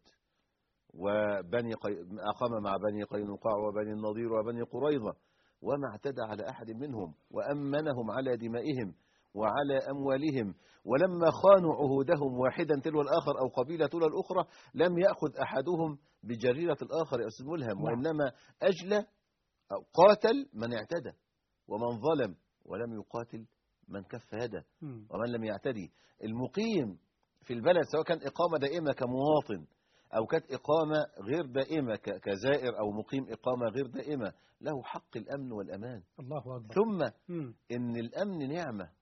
وبني قي... أقام مع بني قينقاع وبني النضير وبني قريظة، وما اعتدى على أحد منهم، وأمنهم على دمائهم وعلى أموالهم، ولما خانوا عهودهم واحدا تلو الآخر أو قبيلة تلو الأخرى لم يأخذ أحدهم بجريرة الآخر يا أستاذ ملهم، وإنما أجلى أو قاتل من اعتدى ومن ظلم، ولم يقاتل من كف يده ومن لم يعتدي. المقيم في البلد سواء كان إقامة دائمة كمواطن أو كانت إقامة غير دائمة كزائر أو مقيم إقامة غير دائمة له حق الأمن والأمان. الله أكبر. ثم إن الأمن نعمة،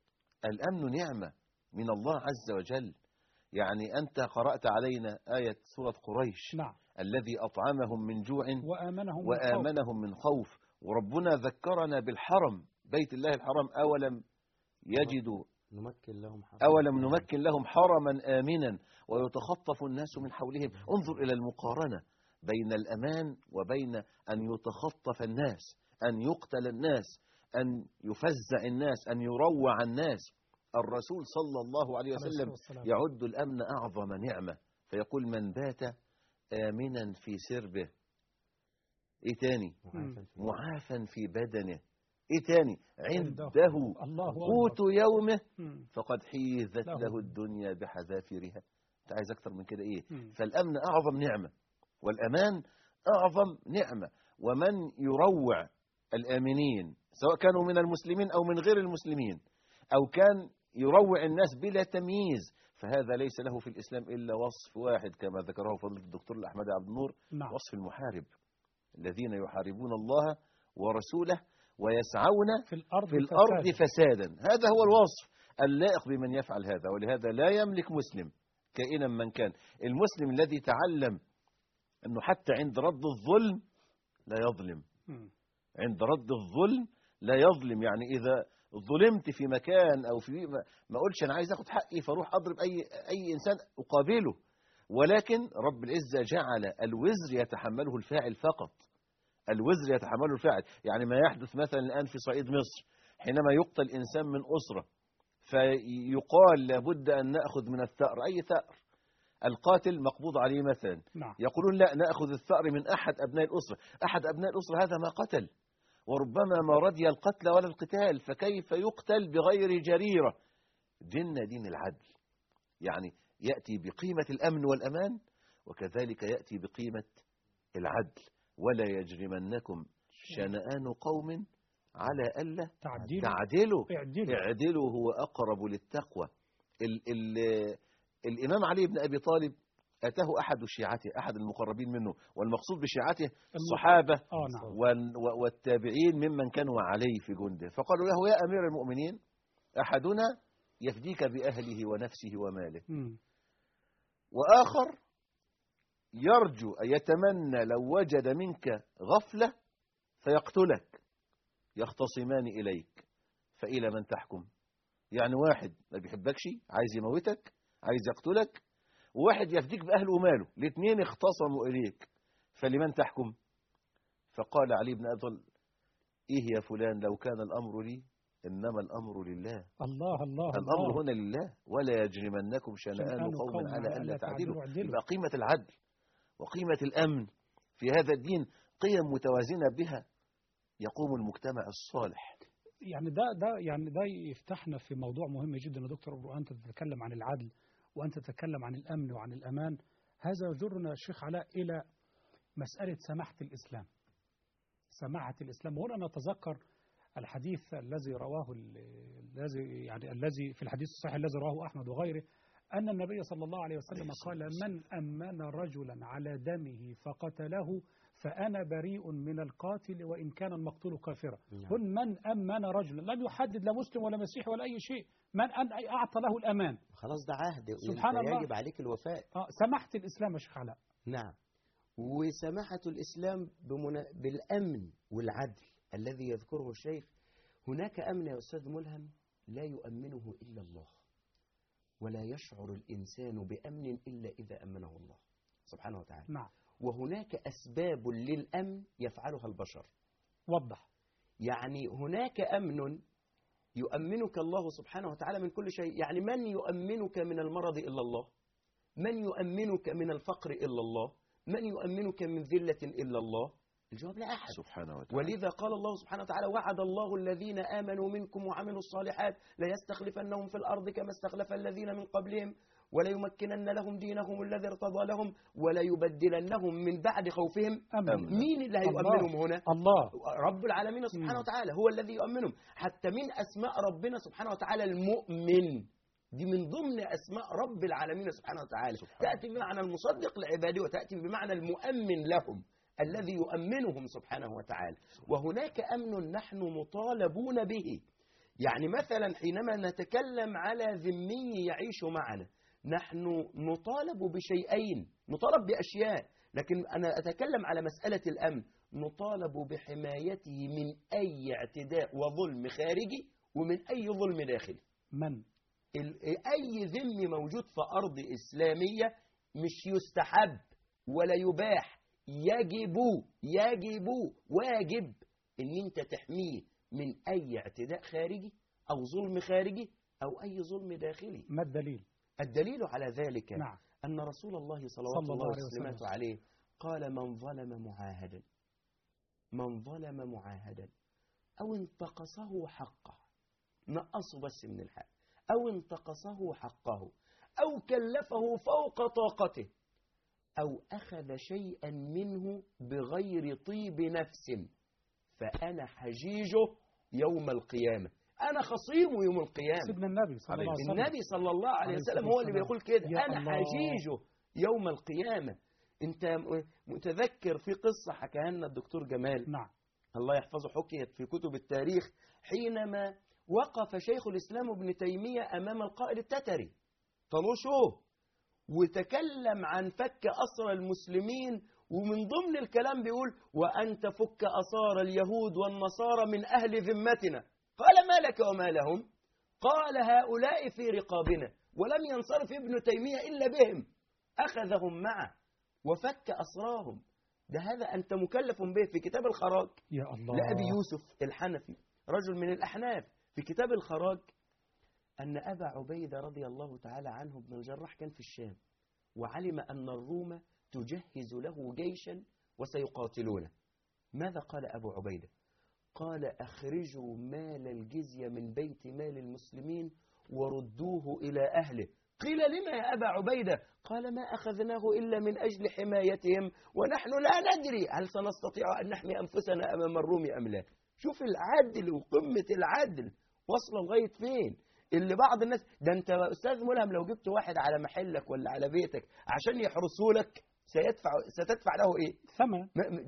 الأمن نعمة من الله عز وجل. يعني أنت قرأت علينا آية سورة قريش، نعم. الذي أطعمهم من جوع وآمنهم, وآمنهم من خوف. وربنا ذكرنا بالحرم، بيت الله الحرام، أولم يجدوا نمكن لهم حرم أولم نمكن لهم حرما آمنا ويتخطف الناس من حولهم. انظر إلى المقارنة بين الأمان وبين أن يتخطف الناس، أن يقتل الناس، أن يفزع الناس، أن يروع الناس. الرسول صلى الله عليه وسلم يعد الأمن أعظم نعمة، فيقول من بات آمنا في سربه، إيه تاني؟ معافا في بدنه، إيه تاني؟ عنده قوت يومه فقد حيزت له الدنيا بحذافيرها. أنت عايز أكتر من كده إيه؟ فالأمن أعظم نعمة والأمان أعظم نعمة. ومن يروع الآمنين سواء كانوا من المسلمين أو من غير المسلمين، أو كان يروع الناس بلا تمييز، فهذا ليس له في الإسلام إلا وصف واحد كما ذكره فضيلة الدكتور الأحمد عبد النور، نعم. وصف المحارب، الذين يحاربون الله ورسوله ويسعون في الأرض, في الأرض فسادا. هذا هو الوصف اللائق بمن يفعل هذا. ولهذا لا يملك مسلم كائنا من كان، المسلم الذي تعلم أنه حتى عند رد الظلم لا يظلم، عند رد الظلم لا يظلم. يعني إذا ظلمت في مكان أو في ما أقولش أنا عايز أخذ حقي فاروح أضرب أي أي إنسان أقابله، ولكن رب العزة جعل الوزر يتحمله الفاعل فقط، الوزر يتحمله الفاعل. يعني ما يحدث مثلا الآن في صعيد مصر حينما يقتل إنسان من أسرة فيقال لابد أن نأخذ من الثأر، أي ثأر؟ القاتل مقبوض عليه مثلا، نعم. يقولون لا نأخذ الثأر من أحد أبناء الأسرة. أحد أبناء الأسرة هذا ما قتل، وربما ما رضي القتل ولا القتال، فكيف يقتل بغير جريرة؟ ديننا دين العدل، يعني يأتي بقيمة الأمن والأمان، وكذلك يأتي بقيمة العدل. ولا يجرمنكم شنآن قوم على ألا تعدلوا, تعدلوا. اعدلوا. اعدلوا هو أقرب للتقوى. ال ال الإمام علي بن أبي طالب أتاه أحد شيعته، أحد المقربين منه، والمقصود بشيعته الصحابة والتابعين ممن كانوا عليه في جنده، فقالوا له يا أمير المؤمنين أحدنا يفديك بأهله ونفسه وماله، م. وآخر يرجو أن يتمنى لو وجد منك غفلة فيقتلك، يختصمان إليك فإلى من تحكم؟ يعني واحد ما بيحبكش عايز يموتك عايز يقتلك، وواحد يفديك بأهله وماله، الاثنين اختصموا إليك، فلمن تحكم؟ فقال علي بن أبي طالب إيه يا فلان لو كان الأمر لي إنما الأمر لله. الله الله الأمر الله. هنا لله. ولا يجرمنكم شنآن قوم على ألا تعدلوا. يبقى قيمة العدل وقيمة الأمن في هذا الدين قيم متوازنة بها يقوم المجتمع الصالح. يعني ده ده يعني ده يفتحنا في موضوع مهم جدا يا دكتور أبو، أنت تتكلم عن العدل وأنت تتكلم عن الأمن وعن الأمان. هذا يجرنا الشيخ علاء إلى مسألة سماحة الإسلام. سماحة الإسلام، وهنا نتذكر الحديث الذي رواه الذي يعني الذي في الحديث الصحيح الذي رواه أحمد وغيره، أن النبي صلى الله عليه وسلم قال من أمن رجلا على دمه فقتله فأنا بريء من القاتل وإن كان المقتول كافرا. هن من أمن رجلا، لم يحدد لا مسلم ولا مسيحي ولا أي شيء، من أن أعطى له الأمان. خلاص ده عهد، سبحان الله، يجب عليك الوفاء. آه سماحة الإسلام يا شيخ علاء. نعم، وسماحة الإسلام بمنا... بالأمن والعدل الذي يذكره الشيخ. هناك أمن يا أستاذ ملهم لا يؤمنه إلا الله، ولا يشعر الإنسان بأمن إلا إذا أمنه الله سبحانه وتعالى. نعم. وهناك أسباب للأمن يفعلها البشر. وضح. يعني هناك أمن يؤمنك الله سبحانه وتعالى من كل شيء. يعني من يؤمنك من المرض إلا الله؟ من يؤمنك من الفقر إلا الله؟ من يؤمنك من ذلة إلا الله؟ الجواب لا أحد سبحانه وتعالى. ولذا قال الله سبحانه وتعالى: وعد الله الذين آمنوا منكم وعملوا الصالحات ليستخلفنهم في الأرض كما استخلف الذين من قبلهم وليمكنن لهم دينهم الذي ارتضى لهم وليبدلنهم من بعد خوفهم أمنا. مين اللي هيؤمنهم هنا؟ الله رب العالمين سبحانه وتعالى هو الذي يؤمنهم. حتى من أسماء ربنا سبحانه وتعالى المؤمن، دي من ضمن أسماء رب العالمين سبحانه وتعالى. سبحانه. تأتي بمعنى المصدق لعباده وتأتي بمعنى المؤمن لهم الذي يؤمنهم سبحانه وتعالى. وهناك أمن نحن مطالبون به. يعني مثلا حينما نتكلم على ذمي يعيش معنا نحن نطالب بشيئين، نطالب بأشياء، لكن أنا أتكلم على مسألة الأمن، نطالب بحمايته من أي اعتداء وظلم خارجي ومن أي ظلم داخلي. من؟ أي ذمي موجود في أرض إسلامية مش يستحب ولا يباح، يجب يجب واجب ان انت تحميه من اي اعتداء خارجي او ظلم خارجي او اي ظلم داخلي. ما الدليل؟ الدليل على ذلك نعم. ان رسول الله صلوات صلى الله الله وسلامه عليه قال: من ظلم معاهدا من ظلم معاهدا او انتقصه حقه، نقصه بس من الحق، او انتقصه حقه او كلفه فوق طاقته أو أخذ شيئا منه بغير طيب نفس فأنا حجيجه يوم القيامة، أنا خصيمه يوم القيامة. سيدنا النبي صلى الله عليه وسلم النبي صلى الله عليه وسلم هو اللي بيقول كده: أنا حجيجه يوم القيامة. أنت متذكر في قصة حكاها لنا الدكتور جمال، نعم الله يحفظه، حكيت في كتب التاريخ، حينما وقف شيخ الإسلام ابن تيمية أمام القائد التتري طلوشوه وتكلم عن فك أسرى المسلمين، ومن ضمن الكلام بيقول: وأن تفك أسار اليهود والنصارى من أهل ذمتنا. قال: ما لك وما لهم؟ قال: هؤلاء في رقابنا. ولم ينصرف ابن تيمية إلا بهم، أخذهم معه وفك أسراهم. ده هذا أنت مكلف به في كتاب الخراج يا الله لأبي يوسف الحنفي رجل من الأحناف، في كتاب الخراج أن أبا عبيدة رضي الله تعالى عنه بن الجراح كان في الشام وعلم أن الروم تجهز له جيشا وسيقاتلونه. ماذا قال أبو عبيدة؟ قال: أخرجوا مال الجزية من بيت مال المسلمين وردوه إلى أهله. قيل: لما يا أبا عبيدة؟ قال: ما أخذناه إلا من أجل حمايتهم ونحن لا ندري هل سنستطيع أن نحمي أنفسنا أمام الروم أم لا. شوف العدل وقمة العدل وصل لغاية فين. اللي بعض الناس، ده انت أستاذ ملهم لو جبت واحد على محلك ولا على بيتك عشان يحرسوا لك سيدفع ستدفع له ايه؟ ثمن.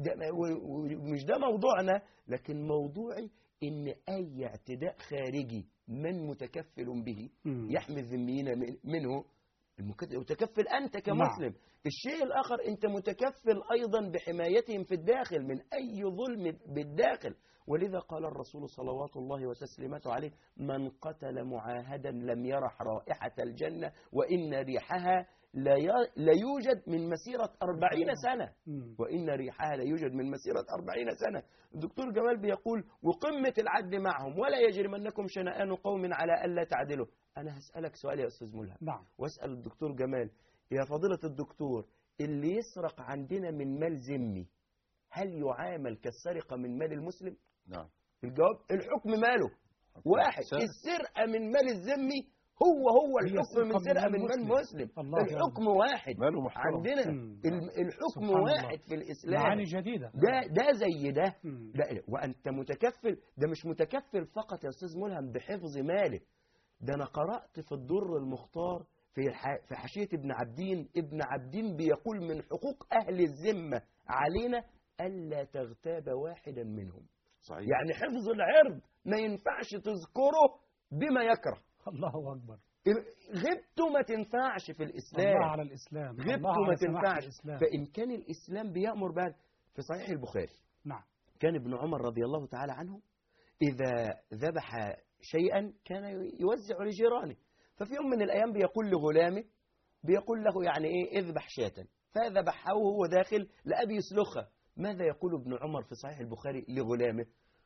ومش ده موضوعنا، لكن موضوعي ان اي اعتداء خارجي من متكفل به يحمي الذميين منه؟ المتكفل انت كمسلم. نعم. الشيء الاخر انت متكفل ايضا بحمايتهم في الداخل من اي ظلم بالداخل. ولذا قال الرسول صلوات الله وتسليماته عليه: من قتل معاهدا لم يرح رائحة الجنة وإن ريحها لا يوجد من مسيرة أربعين سنة وإن ريحها لا يوجد من مسيرة أربعين سنة. الدكتور جمال بيقول: وقمة العدل معهم ولا يجرمنكم شنآن قوم على ألا تعدلوا. أنا هسألك سؤال يا أستاذ ملهم. نعم. واسأل الدكتور جمال: يا فضيلة الدكتور، اللي يسرق عندنا من مال ذمي هل يعامل كالسرقة من مال المسلم؟ نعم. الجواب: الحكم ماله واحد. السرقة من مال الذمي هو هو الحكم من سرقة من مال المسلم. الحكم واحد عندنا. الحكم واحد في الإسلام. معاني جديدة. ده ده زي ده. ده وأنت متكفل، ده مش متكفل فقط يا أستاذ ملهم بحفظ ماله. ده أنا قرأت في الدر المختار في في حاشية ابن عبدين، ابن عبدين بيقول: من حقوق أهل الذمة علينا ألا تغتاب واحدا منهم. صحيح. يعني حفظ العرض ما ينفعش تذكره بما يكره. الله أكبر. غبته ما تنفعش في الإسلام. الله على الإسلام. غبته ما تنفعش. فإن كان الإسلام بيأمر بهذا، في صحيح البخاري نعم كان ابن عمر رضي الله تعالى عنه إذا ذبح شيئا كان يوزع لجيرانه. ففي يوم من الأيام بيقول لغلامه، بيقول له يعني إيه اذبح شاة، فذبحه وهو داخل لأبي يسلخها. ماذا يقول ابن عمر في صحيح البخاري لغلامه؟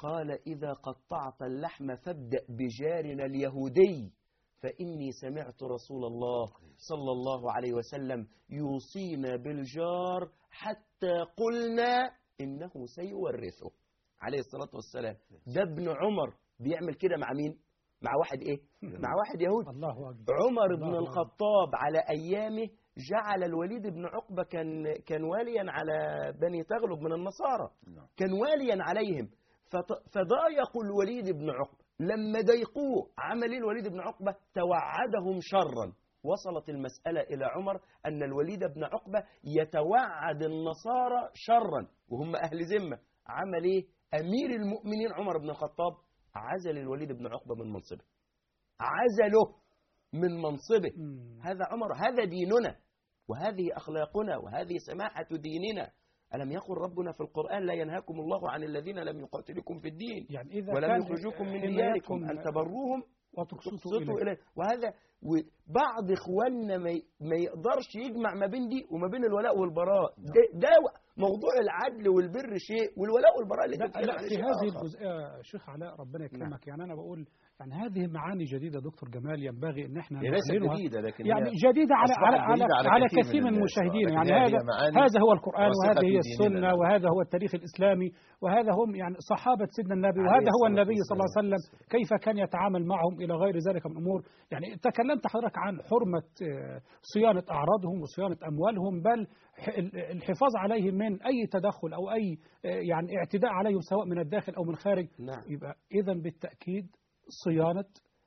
قال إذا قطعت اللحم فابدأ بجارنا اليهودي فإني سمعت رسول الله صلى الله عليه وسلم يوصينا بالجار حتى قلنا إنه سيورثه عليه الصلاة والسلام. ده ابن عمر بيعمل كده مع مين؟ مع واحد إيه؟ مع واحد يهودي. الله أكبر. عمر الله بن الخطاب على أيامه جعل الوليد بن عقبة كان كان واليا على بني تغلب من النصارى، كان واليا عليهم، فضايقوا الوليد بن عقبة. لما ضايقوه عمل الوليد بن عقبة توعدهم شرا. وصلت المسألة إلى عمر أن الوليد بن عقبة يتوعد النصارى شرا وهم أهل ذمة. عمل إيه؟ أمير المؤمنين عمر بن الخطاب عزل الوليد بن عقبة من منصبه، عزله من منصبه. هذا عمر، هذا ديننا وهذه أخلاقنا وهذه سماحة ديننا. ألم يقل ربنا في القرآن لا ينهاكم الله عن الذين لم يقاتلكم في الدين يعني إذا ولم كان يخرجوكم من دياركم أن تبروهم وتقسطوا إليه. إليه. وهذا بعض إخواننا ما يقدرش يجمع ما بين دي وما بين الولاء والبراء. ده, ده موضوع العدل والبر شيء والولاء والبراء اللي لا في هذه الجزئية شيخ علاء ربنا يكرمك. يعني أنا بقول يعني هذه معاني جديدة دكتور جمال ينبغي ان احنا نعلنها جديدة، لكن يعني جديدة على على على, على, على كثير من المشاهدين. يعني هذا هذا هو القرآن وهذه هي السنة وهذا هو التاريخ الإسلامي وهذا هم يعني صحابة سيدنا النبي وهذا هو النبي صلى الله عليه وسلم كيف كان يتعامل معهم إلى غير ذلك من الأمور. يعني تكلمت حضرتك عن حرمة صيانة أعراضهم وصيانة أموالهم، بل الحفاظ عليهم من أي تدخل أو أي يعني اعتداء عليهم سواء من الداخل أو من الخارج. نعم. يبقى إذا بالتأكيد صيانة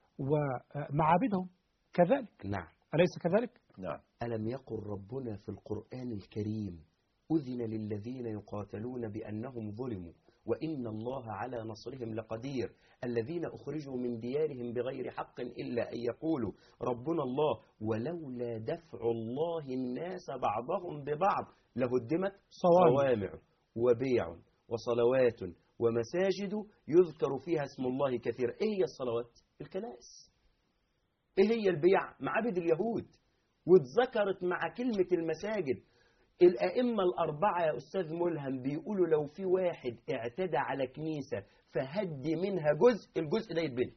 ومعابدهم كذلك. نعم. أليس كذلك؟ نعم. ألم يقل ربنا في القرآن الكريم أذن للذين يقاتلون بأنهم ظلموا وإن الله على نصرهم لقدير الذين أخرجوا من ديارهم بغير حق إلا أن يقولوا ربنا الله ولولا دفع الله الناس بعضهم ببعض لهدمت صوامع وبيع وصلوات ومساجد يذكر فيها اسم الله كثيرا. إيه هي الصلوات؟ الكنائس. إيه هي البيع؟ معابد اليهود. واتذكرت مع كلمة المساجد. الأئمة الأربعة يا أستاذ ملهم بيقولوا لو في واحد اعتدى على كنيسة فهدي منها جزء، الجزء ده يتبني.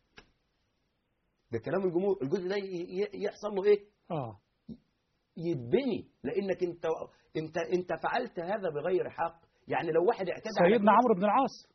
ده كلام الجمهور. الجزء ده يحصل له إيه؟ آه. يتبني، لأنك أنت أنت أنت فعلت هذا بغير حق. يعني لو واحد اعتدى سيدنا عمرو بن العاص،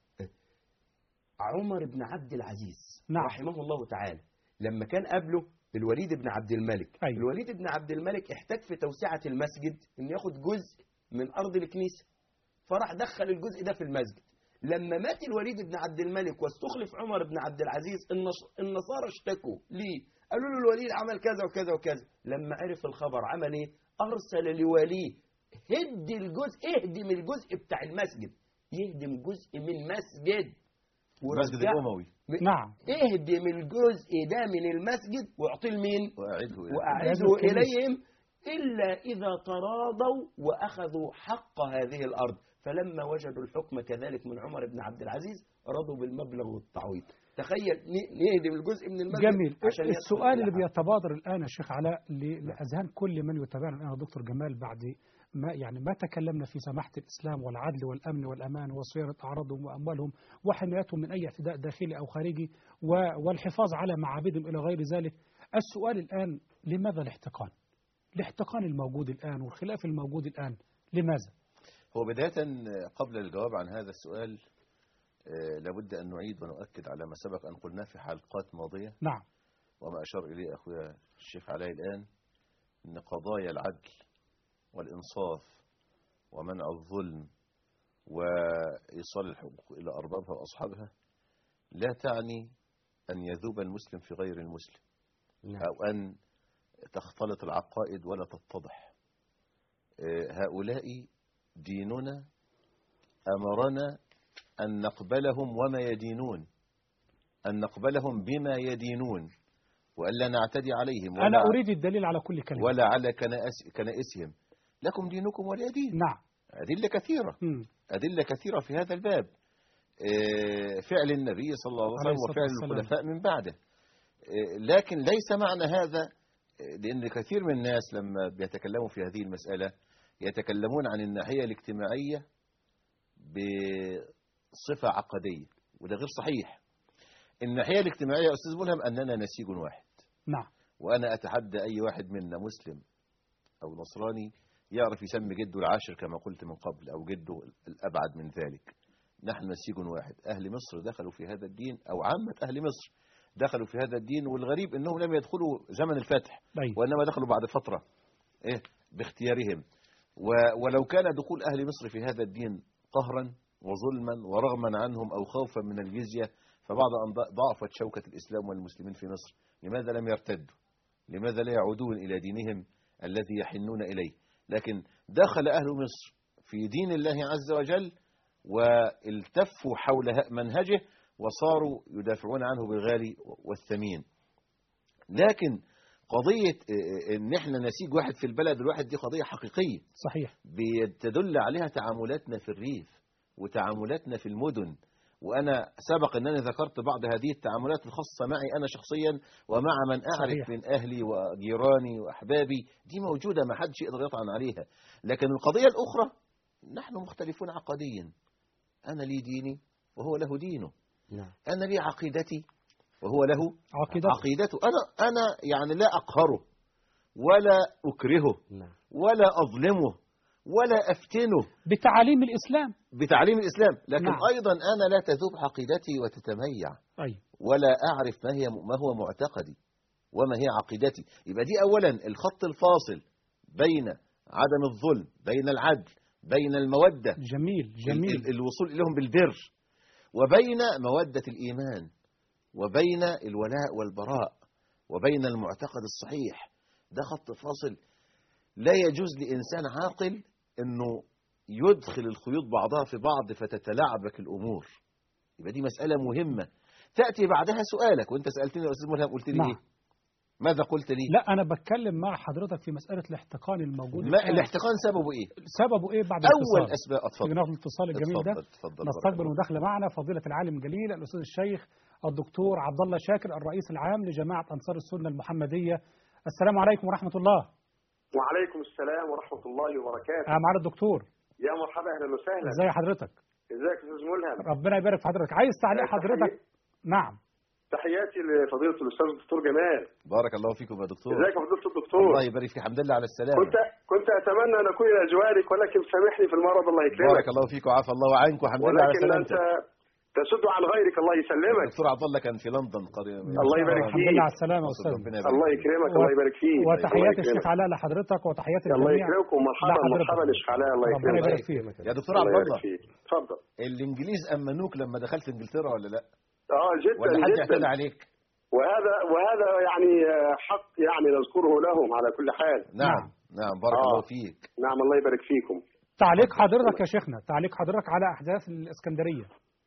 عمر بن عبد العزيز نعم. رحمه الله تعالى لما كان قبله الوليد بن عبد الملك. أيوة. الوليد بن عبد الملك احتاج في توسعة المسجد أن ياخد جزء من أرض الكنيسة، فراح دخل الجزء ده في المسجد. لما مات الوليد بن عبد الملك واستخلف عمر بن عبد العزيز النصارى اشتكوا ليه، قالوا له الوليد عمل كذا وكذا وكذا. لما عرف الخبر عمل ايه؟ أرسل لوليه هدي الجزء، اهدم الجزء بتاع المسجد، يهدم جزء من مسجد المسجد الأموي. نعم. اهدم الجزء ده من المسجد واعطيه لمين؟ وأعده إليهم إلا إذا تراضوا وأخذوا حق هذه الأرض. فلما وجدوا الحكم كذلك من عمر بن عبد العزيز رضوا بالمبلغ والتعويض. تخيل نهدم الجزء من المسجد. جميل. عشان السؤال اللي بيتبادر الآن يا شيخ علاء لأذهان كل من يتابعنا الآن دكتور جمال بعد ما يعني ما تكلمنا في سماحة الإسلام والعدل والأمن والأمان وصيانة أعراضهم وأموالهم وحمايتهم من أي اعتداء داخلي أو خارجي والحفاظ على معابدهم إلى غير ذلك. السؤال الآن لماذا الاحتقان؟ الاحتقان الموجود الآن والخلاف الموجود الآن لماذا؟ هو بداية قبل الجواب عن هذا السؤال لابد أن نعيد ونؤكد على ما سبق أن قلناه في حلقات ماضية. نعم. وما أشار إليه أخويا الشيخ علاء الآن أن قضايا العدل والإنصاف ومنع الظلم وإيصال الحقوق إلى أربابها وأصحابها لا تعني أن يذوب المسلم في غير المسلم. نعم. أو أن تختلط العقائد ولا تتضح. هؤلاء ديننا أمرنا أن نقبلهم وما يدينون، أن نقبلهم بما يدينون وألا نعتدي عليهم. أنا أريد الدليل على كل كلمة. ولا على كنائسهم. لكم دينكم ولي دين. نعم. أدلة كثيرة. م. أدلة كثيرة في هذا الباب. فعل النبي صلى الله عليه وسلم وفعل الخلفاء من بعده. لكن ليس معنى هذا، لأن كثير من الناس لما بيتكلموا في هذه المسألة يتكلمون عن الناحية الاجتماعية صفة عقدية، وده غير صحيح. الناحية الاجتماعية يا أستاذ ملهم أننا نسيج واحد. نعم. وأنا أتحدى أي واحد منا مسلم أو نصراني يعرف يسمي جده العاشر كما قلت من قبل أو جده الأبعد من ذلك. نحن نسيج واحد. أهل مصر دخلوا في هذا الدين، أو عامة أهل مصر دخلوا في هذا الدين، والغريب أنهم لم يدخلوا زمن الفتح، وإنما دخلوا بعد فترة إيه باختيارهم. ولو كان دخول أهل مصر في هذا الدين قهرا وظلما ورغما عنهم أو خوفا من الجزية، فبعد أن ضعفت شوكة الإسلام والمسلمين في مصر لماذا لم يرتدوا؟ لماذا لا يعودون إلى دينهم الذي يحنون إليه؟ لكن دخل أهل مصر في دين الله عز وجل والتفوا حول منهجه وصاروا يدافعون عنه بالغالي والثمين. لكن قضية ان احنا نسيج واحد في البلد الواحد دي قضية حقيقية صحيح بتدل عليها تعاملاتنا في الريف وتعاملاتنا في المدن. وأنا سبق أنني ذكرت بعض هذه التعاملات الخاصة معي أنا شخصيا ومع من أعرف صحيح. من أهلي وجيراني وأحبابي، دي موجودة ما حدش يقدر يطعن عليها. لكن القضية الأخرى نحن مختلفون عقديا. أنا لي ديني وهو له دينه. نعم. أنا لي عقيدتي وهو له عقيدته, عقيدته. أنا, أنا يعني لا أقهره ولا أكرهه نعم. ولا أظلمه ولا أفتنه بتعاليم الإسلام بتعليم الإسلام. لكن نعم. أيضا أنا لا تذوب عقيدتي وتتميع أي. ولا أعرف ما هي ما هو معتقدي وما هي عقيدتي. يبقى دي أولا الخط الفاصل بين عدم الظلم، بين العدل، بين المودة، جميل جميل ال الوصول إليهم بالبر، وبين مودة الإيمان، وبين الولاء والبراء، وبين المعتقد الصحيح. ده خط فاصل لا يجوز لإنسان عاقل أنه يدخل الخيوط بعضها في بعض فتتلاعبك الأمور. يبقى دي مسألة مهمة. تأتي بعدها سؤالك، وانت سألتني يا أستاذ ملهم قلت لي نعم. إيه؟ ماذا قلت لي؟ لا أنا بتكلم مع حضرتك في مسألة الاحتقان الموجود. ما الاحتقان سببه إيه؟ سببه إيه بعد أول الاتصال؟ أسباب. أتفضل. في الاتصال الجميل ده تفضل. نستقبل مداخلة معنا فضيلة العالم الجليل الأستاذ الشيخ الدكتور عبد الله شاكر الرئيس العام لجماعة أنصار السنة المحمدية. السلام عليكم ورحمة الله. وعليكم السلام ورحمة الله وبركاته. أه معنا الدكتور. يا مرحبا، أهلا وسهلا. ازي حضرتك؟ ازيك يا أستاذ ملهم؟ ربنا يبارك في حضرتك. عايز تعليق حضرتك؟ نعم. تحياتي لفضيلة الأستاذ الدكتور جمال. بارك الله فيكم يا دكتور. ازيك يا فضيلة الدكتور؟ الله يبارك فيك، الحمد لله على السلامة. كنت كنت أتمنى أن أكون إلى جوارك، ولكن سامحني في المرض الله يكرمك. بارك الله فيك وعافى الله عنك والحمد لله على سلامتك. ولكن أنت تسد عن غيرك، الله يسلمك. الدكتور عبد الله كان في لندن قريبا. الله يبارك فيك. الحمد لله على السلامة يا أستاذ. الله يكرمك. الله يبارك فيك. وتحيات الشيخ علاء لحضرتك وتحيات الجميع. الله يكرمكم. مرحبا مرحبا يا شيخ علاء. الله يكرمك. ربنا يبارك فيك يا دكتور عبد الله. اتفضل. الإنجليز أمنوك لما دخلت إنجلترا ولا لا؟ اه جدا ولا حد جدا. اعتدى عليك؟ وهذا وهذا يعني حق يعني نذكره لهم على كل حال. نعم نعم بارك آه. الله فيك. نعم الله يبارك فيكم. تعليق حضرتك يا شيخنا، تعليق حضرتك على أحداث الإسكندرية.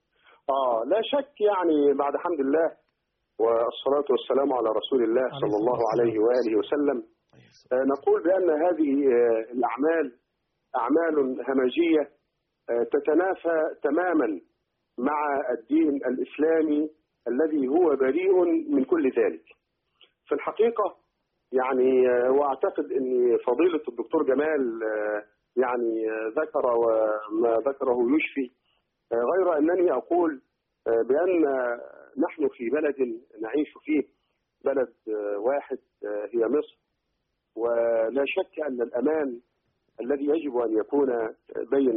اه لا شك، يعني بعد حمد الله والصلاة والسلام على رسول الله صلى الله عليه وآله وسلم، آه نقول بأن هذه آه الأعمال أعمال همجية آه تتنافى تماما مع الدين الإسلامي الذي هو بريء من كل ذلك. في الحقيقة يعني آه وأعتقد أن فضيلة الدكتور جمال آه يعني آه ذكر وما ذكره يشفي، غير أنني أقول بأن نحن في بلد نعيش فيه، بلد واحد هي مصر، ولا شك أن الأمان الذي يجب أن يكون بين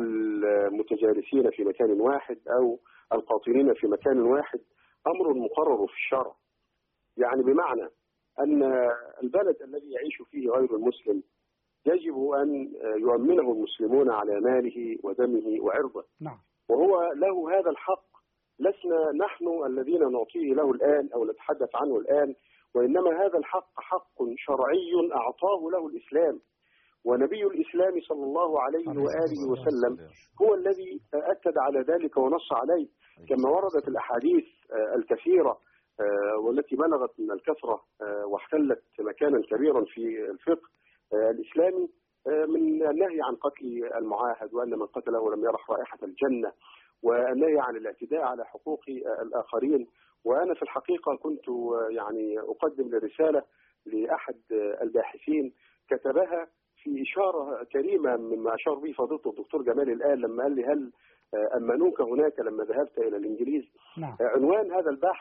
المتجالسين في مكان واحد أو القاطنين في مكان واحد أمر مقرر في الشرع. يعني بمعنى أن البلد الذي يعيش فيه غير المسلم يجب أن يؤمنه المسلمون على ماله ودمه وعرضه. نعم. وهو له هذا الحق، لسنا نحن الذين نعطيه له الآن أو نتحدث عنه الآن، وإنما هذا الحق حق شرعي أعطاه له الإسلام، ونبي الإسلام صلى الله عليه وآله وسلم هو الذي أكد على ذلك ونص عليه، كما وردت الأحاديث الكثيرة والتي بلغت من الكثرة واحتلت مكانا كبيرا في الفقه الإسلامي من النهي عن قتل المعاهد، وأن من قتله لم يرح رائحة الجنة، والنهي عن الاعتداء على حقوق الآخرين. وأنا في الحقيقة كنت يعني أقدم لرسالة لأحد الباحثين كتبها في إشارة كريمة مما أشار به فضيلة الدكتور جمال الآن لما قال لي هل أمنوك هناك لما ذهبت إلى الإنجليز. نعم. عنوان هذا البحث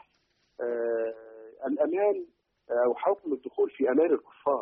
الأمان أو حكم الدخول في أمان الكفار،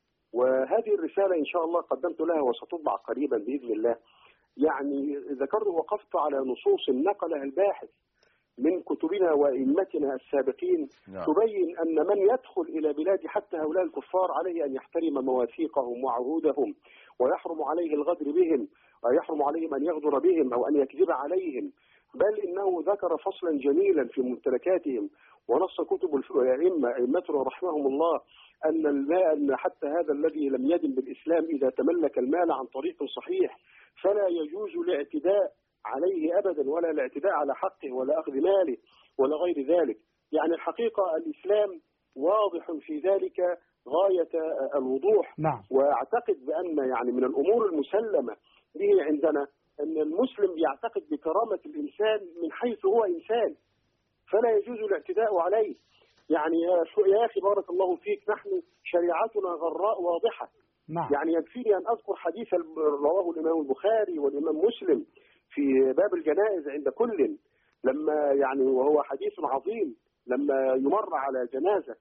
وهذه الرسالة إن شاء الله قدمت لها وستطبع قريبا بإذن الله. يعني ذكرت وقفت على نصوص نقلها الباحث من كتبنا وإمتنا السابقين نعم. تبين أن من يدخل إلى بلاد حتى هؤلاء الكفار عليه أن يحترم مواثيقهم وعهودهم، ويحرم عليه الغدر بهم، ويحرم عليهم أن يغدر بهم أو أن يكذب عليهم، بل إنه ذكر فصلا جميلا في ممتلكاتهم، ونص كتب الأئمة أئمتنا رحمهم الله أن الماء أن حتى هذا الذي لم يدن بالإسلام إذا تملك المال عن طريق صحيح فلا يجوز الاعتداء عليه أبدا، ولا الاعتداء على حقه ولا أخذ ماله ولا غير ذلك. يعني الحقيقة الإسلام واضح في ذلك غاية الوضوح. نعم. وأعتقد بأن يعني من الأمور المسلمة به عندنا أن المسلم يعتقد بكرامة الإنسان من حيث هو إنسان، فلا يجوز الاعتداء عليه. يعني يا أخي بارك الله فيك، نحن شريعتنا غراء واضحة. نعم. يعني يكفيني أن أذكر حديثا رواه الإمام البخاري والإمام مسلم في باب الجنائز عند كل، لما يعني وهو حديث عظيم، لما يمر على جنازة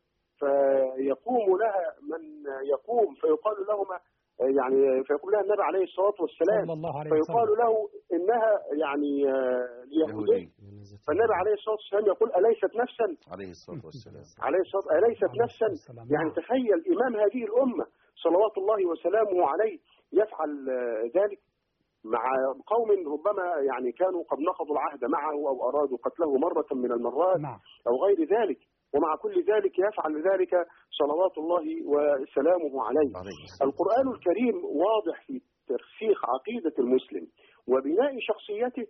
فيقوم لها من يقوم فيقال لهما يعني فيقول لها النبي عليه الصلاة والسلام فيقال له إنها يعني يهودية، فالنبي عليه الصلاة والسلام يقول أليست نفسا عليه الصلاة والسلام عليه الصلاة أليست نفسا. يعني تخيل إمام هذه الأمة صلوات الله وسلامه عليه يفعل ذلك مع قوم ربما يعني كانوا قد نقضوا العهد معه أو أرادوا قتله مرة من المرات أو غير ذلك، ومع كل ذلك يفعل ذلك صلوات الله وسلامه عليه. القرآن الكريم واضح في ترسيخ عقيدة المسلم وبناء شخصيته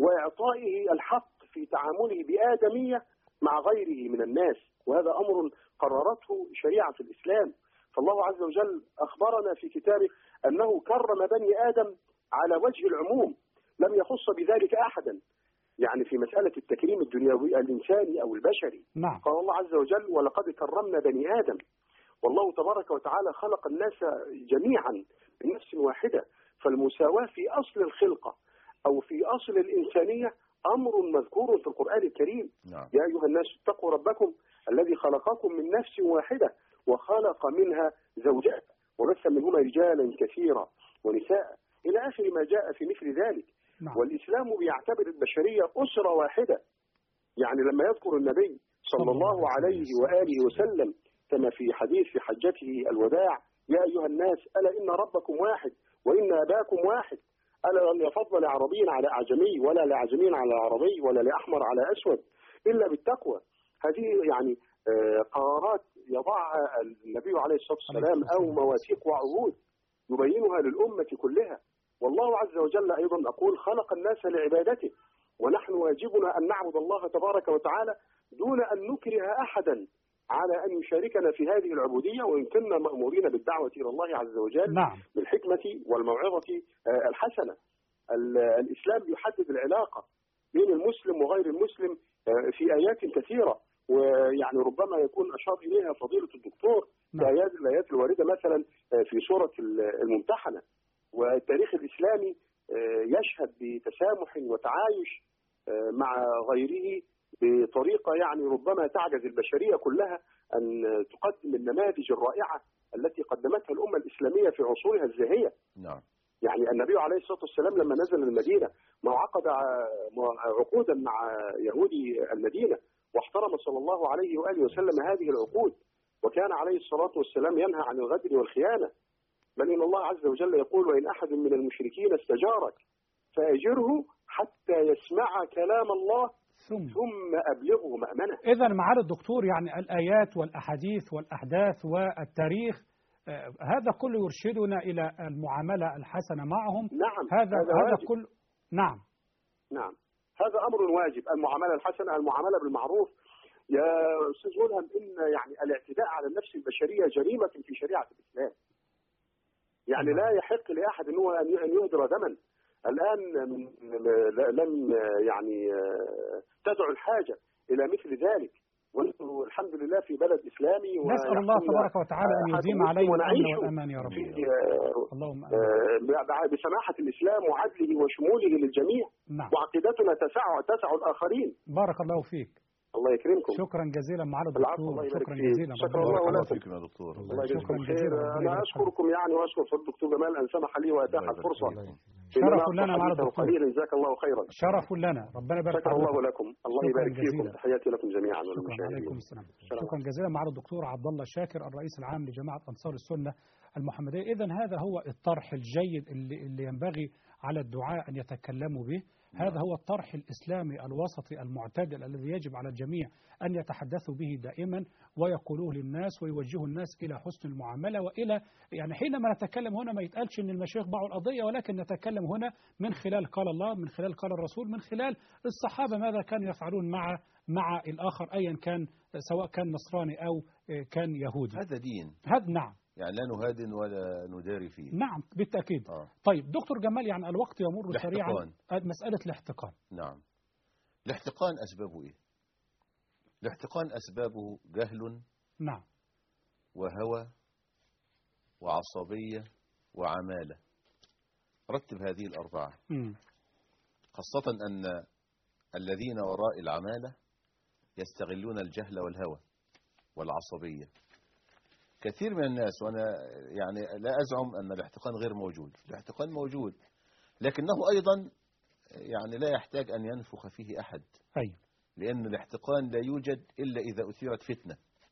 وإعطائه الحق في تعامله بآدمية مع غيره من الناس، وهذا أمر قررته شريعة الإسلام. فالله عز وجل أخبرنا في كتابه أنه كرم بني آدم على وجه العموم، لم يخص بذلك أحدا. يعني في مسألة التكريم الدنيوي الإنساني أو البشري. نعم. قال الله عز وجل ولقد كرمنا بني آدم. والله تبارك وتعالى خلق الناس جميعا بنفس واحدة، فالمساواة في أصل الخلقة أو في أصل الإنسانية أمر مذكور في القرآن الكريم. نعم. يا أيها الناس اتقوا ربكم الذي خلقكم من نفس واحدة وخلق منها زوجها وبث منهما رجالا كثيرا ونساء إلى آخر ما جاء في مثل ذلك. نعم. والإسلام بيعتبر البشرية أسرة واحدة. يعني لما يذكر النبي صلى الله عليه وآله وسلم كما في حديث في حجته الوداع يا أيها الناس ألا إن ربكم واحد وإن أباكم واحد، ألا لن يفضل لعربي على أعجمي ولا لأعجمي على عربي ولا لأحمر على أسود إلا بالتقوى. هذه يعني قرارات يضعها النبي عليه الصلاة والسلام أو مواثيق وعهود يبينها للأمة كلها. والله عز وجل أيضا أقول خلق الناس لعبادته، ونحن واجبنا أن نعبد الله تبارك وتعالى دون أن نكره أحدا على أن يشاركنا في هذه العبودية، وإن كنا مأمورين بالدعوة إلى الله عز وجل. نعم. بالحكمة والموعظة الحسنة. الإسلام يحدد العلاقة بين المسلم وغير المسلم في آيات كثيرة، ويعني ربما يكون أشار إليها فضيلة الدكتور في آيات الآيات الواردة مثلا في سورة الممتحنة. والتاريخ الإسلامي يشهد بتسامح وتعايش مع غيره بطريقة يعني ربما تعجز البشرية كلها أن تقدم النماذج الرائعة التي قدمتها الأمة الإسلامية في عصورها الزاهية. نعم. يعني النبي عليه الصلاة والسلام لما نزل المدينة ما عقد عقودا مع يهودي المدينة، واحترم صلى الله عليه وآله وسلم هذه العقود، وكان عليه الصلاة والسلام ينهى عن الغدر والخيانة. بل إن الله عز وجل يقول وإن أحد من المشركين استجارك فأجره حتى يسمع كلام الله ثم, ثم أبلغه مأمنه. إذا معالي الدكتور يعني الآيات والأحاديث والأحداث والتاريخ آه هذا كله يرشدنا إلى المعاملة الحسنة معهم. نعم. هذا هذا, هذا كل نعم نعم هذا أمر واجب، المعاملة الحسنة، المعاملة بالمعروف. يا أستاذ ملهم إن يعني الاعتداء على النفس البشرية جريمة في شريعة الإسلام. يعني لا يحق لأحد أنه أن يهدر دما. الآن لم يعني تدعو الحاجة إلى مثل ذلك. ونحن الحمد لله في بلد إسلامي. نسأل الله تبارك وتعالى أن يديم علينا الأمن والأمان يا رب. اللهم بسماحة الإسلام وعدله وشموله للجميع. نعم. وعقيدتنا تسع تسع الآخرين. بارك الله فيك. الله يكرمكم. شكرا جزيلا معالي الدكتور. شكرا جزيلا. شكرا الله لكم يا دكتور. الله يجزيكم خير. انا اشكركم يعني واشكر فضل الدكتور جمال ان سمح لي واتاح الفرصه. شرف لنا معالي الدكتور. جزاك الله خيرا. شرف لنا. ربنا يبارك فيكم. شكرا الله لكم. الله يبارك فيكم. تحياتي لكم جميعا. شكرا. عليكم السلام. شكرا جزيلا معالي الدكتور عبد الله شاكر الرئيس العام لجماعه انصار السنه المحمديه. اذا هذا هو الطرح الجيد اللي, اللي ينبغي على الدعاء ان يتكلموا به. هذا هو الطرح الإسلامي الوسطي المعتدل الذي يجب على الجميع أن يتحدثوا به دائما ويقولوه للناس ويوجهوا الناس إلى حسن المعاملة وإلى يعني حينما نتكلم هنا ما يتقالش أن المشايخ باعوا القضية، ولكن نتكلم هنا من خلال قال الله، من خلال قال الرسول، من خلال الصحابة ماذا كانوا يفعلون مع مع الآخر أيا كان، سواء كان نصراني أو كان يهودي. هذا دين. هذا نعم. يعني لا نهادن ولا نداري فيه. نعم بالتأكيد. آه. طيب دكتور جمال، يعني الوقت يمر سريعا. مسألة الاحتقان. نعم. الاحتقان أسبابه إيه؟ الاحتقان أسبابه جهل. نعم. وهوى وعصبية وعمالة. رتب هذه الأربعة. م. خاصة أن الذين وراء العمالة يستغلون الجهل والهوى والعصبية. كثير من الناس، وأنا يعني لا أزعم أن الاحتقان غير موجود، الاحتقان موجود، لكنه أيضا يعني لا يحتاج أن ينفخ فيه أحد. أي. لأن الاحتقان لا يوجد إلا إذا أثيرت فتنة،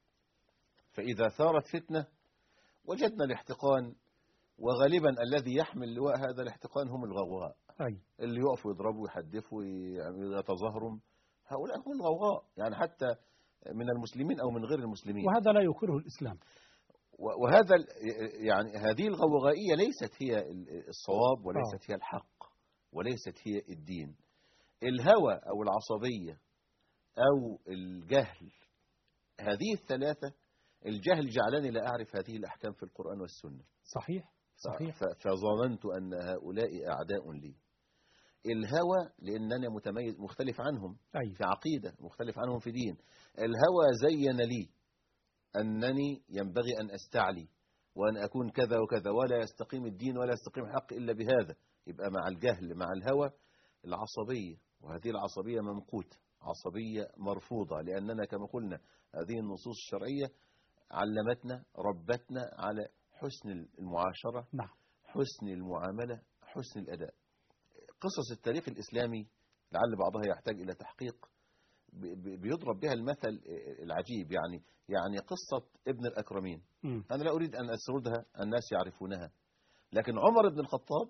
فإذا ثارت فتنة وجدنا الاحتقان، وغالبا الذي يحمل لواء هذا الاحتقان هم الغوغاء. أي. اللي يقفوا يضربوا ويحدفوا ويتظاهروا، هؤلاء هم الغوغاء، يعني حتى من المسلمين أو من غير المسلمين، وهذا لا يكره الإسلام. وهذا يعني هذه الغوغائية ليست هي الصواب وليست هي الحق وليست هي الدين. الهوى أو العصبية أو الجهل، هذه الثلاثة، الجهل جعلني لا أعرف هذه الأحكام في القرآن والسنة. صحيح صحيح. فظننت أن هؤلاء أعداء لي. الهوى لأنني متميز مختلف عنهم أي. في عقيدة، مختلف عنهم في دين. الهوى زين لي أنني ينبغي أن أستعلي وأن أكون كذا وكذا، ولا يستقيم الدين ولا يستقيم الحق إلا بهذا. يبقى مع الجهل مع الهوى العصبية، وهذه العصبية ممقوتة، عصبية مرفوضة، لأننا كما قلنا هذه النصوص الشرعية علمتنا ربتنا على حسن المعاشرة. نعم. حسن المعاملة، حسن الأداء. قصص التاريخ الإسلامي لعل بعضها يحتاج إلى تحقيق، بيضرب بها المثل العجيب. يعني يعني قصة ابن الأكرمين، م. أنا لا أريد أن أسردها، الناس يعرفونها، لكن عمر بن الخطاب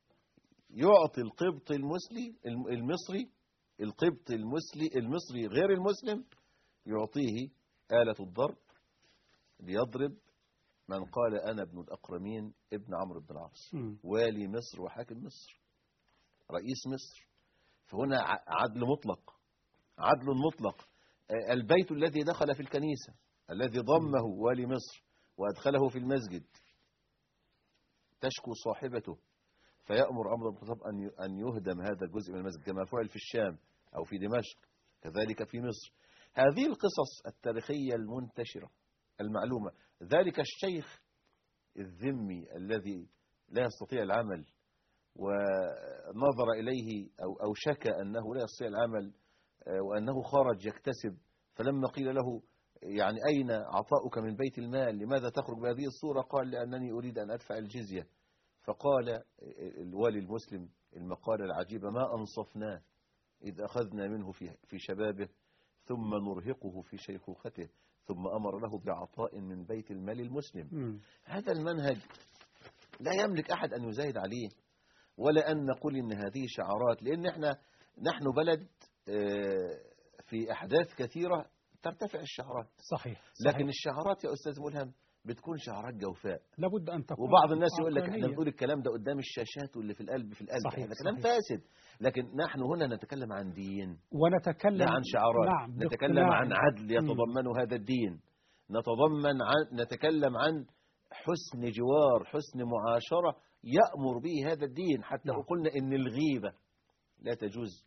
يعطي القبط المسلي المصري القبط المسلي المصري غير المسلم، يعطيه آلة الضرب ليضرب من قال أنا ابن الأكرمين ابن عمرو بن العاص، والي مصر وحاكم مصر رئيس مصر. فهنا عدل مطلق، عدل مطلق. البيت الذي دخل في الكنيسة الذي ضمه والي مصر وأدخله في المسجد، تشكو صاحبته فيأمر عمر بن الخطاب أن يهدم هذا الجزء من المسجد، كما فعل في الشام أو في دمشق، كذلك في مصر. هذه القصص التاريخية المنتشرة المعلومة. ذلك الشيخ الذمي الذي لا يستطيع العمل ونظر إليه أو أو شكى أنه لا يستطيع العمل وأنه خرج يكتسب، فلما قيل له يعني أين عطاؤك من بيت المال، لماذا تخرج بهذه الصورة؟ قال لأنني أريد أن أدفع الجزية. فقال الوالي المسلم المقالة العجيبة: ما أنصفناه إذ أخذنا منه في في شبابه ثم نرهقه في شيخوخته ثم أمر له بعطاء من بيت المال المسلم. م. هذا المنهج لا يملك أحد أن يزايد عليه ولا أن نقول إن هذه شعارات، لأن احنا نحن بلد في أحداث كثيرة ترتفع الشعارات. صحيح. لكن صحيح. الشعارات يا أستاذ ملهم بتكون شعارات جوفاء، لابد أن تكون. وبعض الناس يقول لك احنا بنقول الكلام ده قدام الشاشات واللي في القلب في القلب. صحيح. هذا كلام صحيح. فاسد. لكن نحن هنا نتكلم عن دين ونتكلم لا عن شعارات. نعم. نتكلم عن عدل يتضمن هذا الدين، نتضمن عن نتكلم عن حسن جوار، حسن معاشرة يأمر به هذا الدين. حتى نعم. قلنا إن الغيبة لا تجوز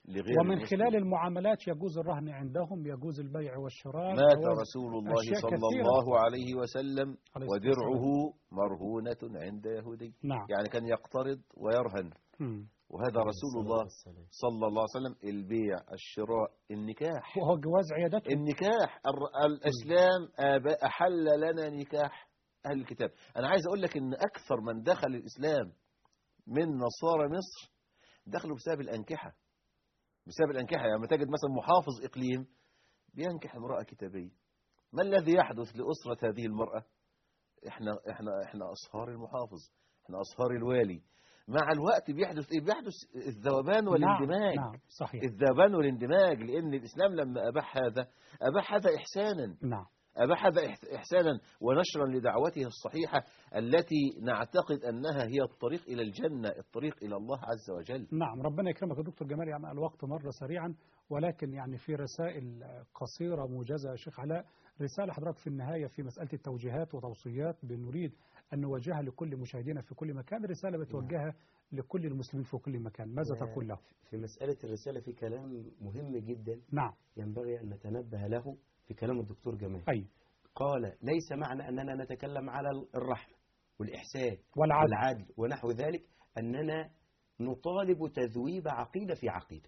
لغير ومن المسلم. خلال المعاملات يجوز الرهن عندهم، يجوز البيع والشراء. مات جواز رسول الله أشياء صلى كثيرة. الله عليه وسلم عليه الصلاة ودرعه مرهونة عند يهودي. نعم. يعني كان يقترض ويرهن. مم. وهذا رسول الله صلى الله عليه وسلم. البيع، الشراء، النكاح، وهو جواز عيادته. النكاح الر- الإسلام آباء أحل لنا نكاح أهل الكتاب. أنا عايز أقول لك إن أكثر من دخل الإسلام من نصارى مصر دخلوا بسبب الأنكحة. بسبب الأنكحة. يعني تجد مثلا محافظ إقليم بينكح امرأة كتابية. ما الذي يحدث لأسرة هذه المرأة؟ إحنا إحنا إحنا أصهار المحافظ، إحنا أصهار الوالي. مع الوقت بيحدث إيه؟ بيحدث الذوبان والاندماج. نعم. نعم صحيح. الذوبان والاندماج، لأن الإسلام لما أباح هذا أباح هذا إحسانا. نعم. أباح هذا إحسانا ونشرا لدعوته الصحيحة التي نعتقد أنها هي الطريق إلى الجنة، الطريق إلى الله عز وجل. نعم. ربنا يكرمك يا دكتور جمال. يعني الوقت مر سريعا، ولكن يعني في رسائل قصيرة موجزة يا شيخ علاء. رسالة حضرتك في النهاية في مسألة التوجيهات وتوصيات بنريد أن نوجهها لكل مشاهدينا في كل مكان. رسالة بتوجهها لكل المسلمين في كل مكان، ماذا تقول له؟ في مسألة الرسالة في كلام مهم جدا. نعم. ينبغي أن نتنبه له في كلام الدكتور جمال. أي. قال: ليس معنى أننا نتكلم على الرحمة والإحسان والعدل, والعدل ونحو ذلك أننا نطالب تذويب عقيدة في عقيدة،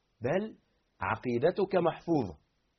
بل عقيدتك محفوظة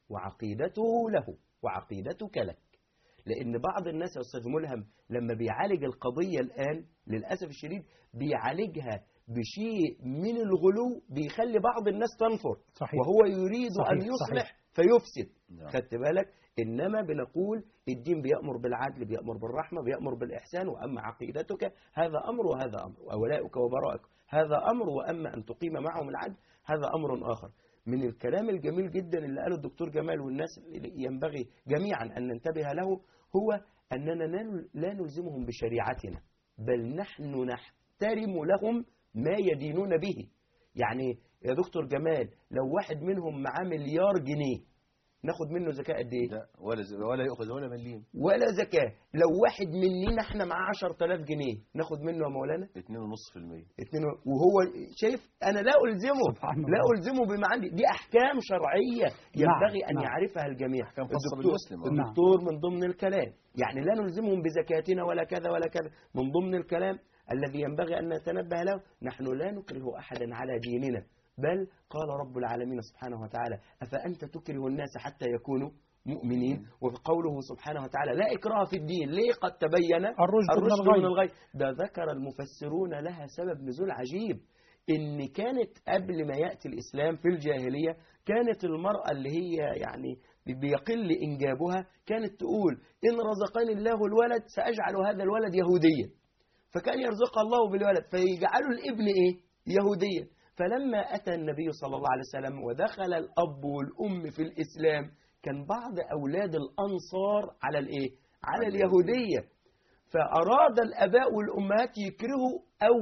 وعقيدته له وعقيدتك لك. لأن بعض الناس يا أستاذ ملهم لما بيعالج القضية الآن للأسف الشديد بيعالجها بشيء من الغلو، بيخلي بعض الناس تنفر. صحيح. وهو يريد صحيح. أن يصلح صحيح. فيفسد. نعم. خدت بالك؟ إنما بنقول الدين بيأمر بالعدل، بيأمر بالرحمة، بيأمر بالإحسان. وأما عقيدتك هذا أمر وهذا أمر، وأولئك وبرائك هذا أمر، وأما أن تقيم معهم العدل هذا أمر آخر. من الكلام الجميل جدا اللي قاله الدكتور جمال والناس ينبغي جميعا أن ننتبه له هو أننا لا نلزمهم بشريعتنا، بل نحن نحترم لهم ما يدينون به. يعني يا دكتور جمال لو واحد منهم معاه مليار جنيه ناخد منه زكاة قد ايه؟ لا ولا ولا يأخذ ولا مليم ولا زكاة. لو واحد مننا احنا معاه عشرة آلاف جنيه ناخد منه يا مولانا اتنين ونص في المية. اتنين وهو شايف انا لا ألزمه لا ألزمه بما عندي. دي أحكام شرعية ينبغي نعم. أن نعم. يعرفها الجميع. الدكتور, الدكتور من ضمن الكلام يعني لا نلزمهم بزكاتنا ولا كذا ولا كذا. من ضمن الكلام الذي ينبغي أن نتنبه له نحن لا نكره أحدا على ديننا، بل قال رب العالمين سبحانه وتعالى: أفأنت تكره الناس حتى يكونوا مؤمنين. وفي قوله سبحانه وتعالى: لا إكراه في الدين، ليه؟ قد تبين الرشد, الرشد من, من الغي. ده ذكر المفسرون لها سبب نزول عجيب، إن كانت قبل ما يأتي الإسلام في الجاهلية كانت المرأة اللي هي يعني بيقل إنجابها كانت تقول: إن رزقني الله الولد سأجعل هذا الولد يهوديا. فكان يرزقها الله بالولد فيجعلوا الابن إيه؟ يهوديا. فلما أتى النبي صلى الله عليه وسلم ودخل الأب والأم في الإسلام كان بعض أولاد الأنصار على الإيه؟ على اليهودية. فأراد الأباء والأمهات يكرهوا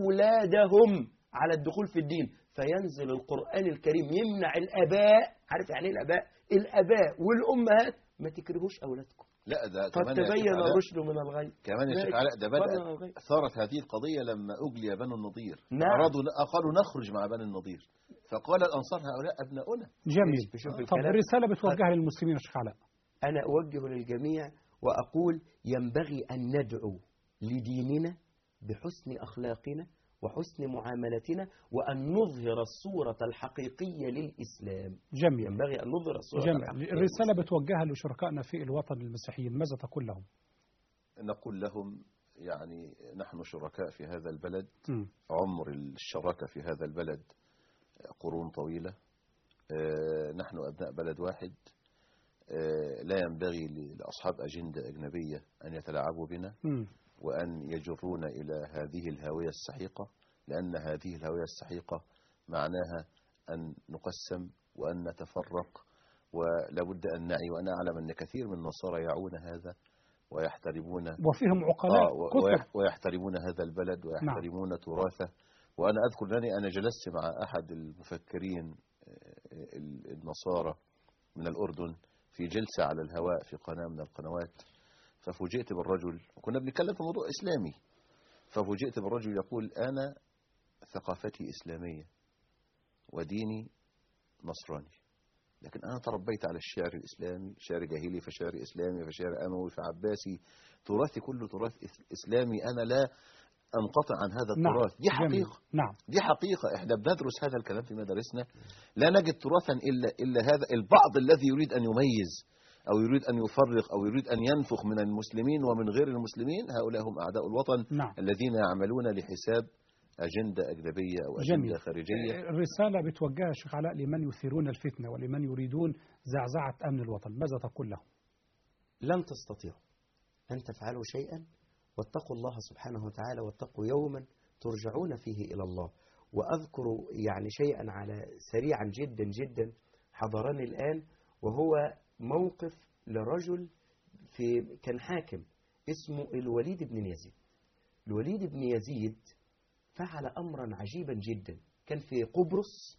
أولادهم على الدخول في الدين، فينزل القرآن الكريم يمنع الأباء. عارف يعني إيه الأباء؟ الأباء والأمهات ما تكرهوش أولادكم. لا ده قد تبين الرشد من الغي. كمان يا شيخ علاء ده بدأت ثارت هذه القضية لما أجلي بنو النضير. نعم. أرادوا قالوا نخرج مع بني النضير، فقال الأنصار هؤلاء أبناؤنا. جميل. طب رسالة بتوجهها للمسلمين يا شيخ علاء. أنا أوجه للجميع وأقول ينبغي أن ندعو لديننا بحسن أخلاقنا وحسن معاملتنا، وأن نظهر الصورة الحقيقية للإسلام. جميل. ينبغي أن نظهر الصورة جميل. الحقيقية. الرسالة بتوجهها لشركائنا في الوطن المسيحيين، ماذا تقول لهم؟ نقول لهم يعني نحن شركاء في هذا البلد. م. عمر الشراكة في هذا البلد قرون طويلة. نحن أبناء بلد واحد. لا ينبغي لأصحاب أجندة أجنبية أن يتلاعبوا بنا م. وأن يجرونا إلى هذه الهوية السحيقة، لأن هذه الهوية السحيقة معناها أن نقسم وأن نتفرق، ولابد أن نعي. وأنا أعلم أن كثير من النصارى يعون هذا ويحترمون وفيهم عقلاء آه ويحترمون هذا البلد ويحترمون نعم. تراثه. وأنا أذكر أنني أنا جلست مع أحد المفكرين النصارى من الأردن في جلسة على الهواء في قناة من القنوات، ففوجئت بالرجل وكنا بنتكلم في موضوع إسلامي، ففوجئت بالرجل يقول: أنا ثقافتي إسلامية وديني نصراني، لكن أنا تربيت على الشعر الإسلامي، شعر جاهلي فشعر إسلامي فشعر أموي فعباسي، تراثي كله تراث إسلامي، أنا لا أنقطع عن هذا التراث. دي حقيقة. نعم. دي حقيقة، إحنا بندرس هذا الكلام في مدارسنا، لا نجد تراثا إلا إلا هذا. البعض الذي يريد أن يميز أو يريد أن يفرق أو يريد أن ينفخ من المسلمين ومن غير المسلمين، هؤلاء هم أعداء الوطن. نعم. الذين يعملون لحساب أجندة أجنبية أو أجندة جميل. خارجية. الرسالة بتوجهها شيخ علاء لمن يثيرون الفتنة ولمن يريدون زعزعة أمن الوطن، ماذا تقول لهم؟ لن تستطيعوا أن تفعلوا شيئا، واتقوا الله سبحانه وتعالى، واتقوا يوما ترجعون فيه إلى الله. وأذكر يعني شيئا على سريعا جدا جدا حضرني الآن، وهو موقف لرجل في كان حاكم اسمه الوليد بن يزيد. الوليد بن يزيد فعل أمرا عجيبا جدا، كان في قبرص،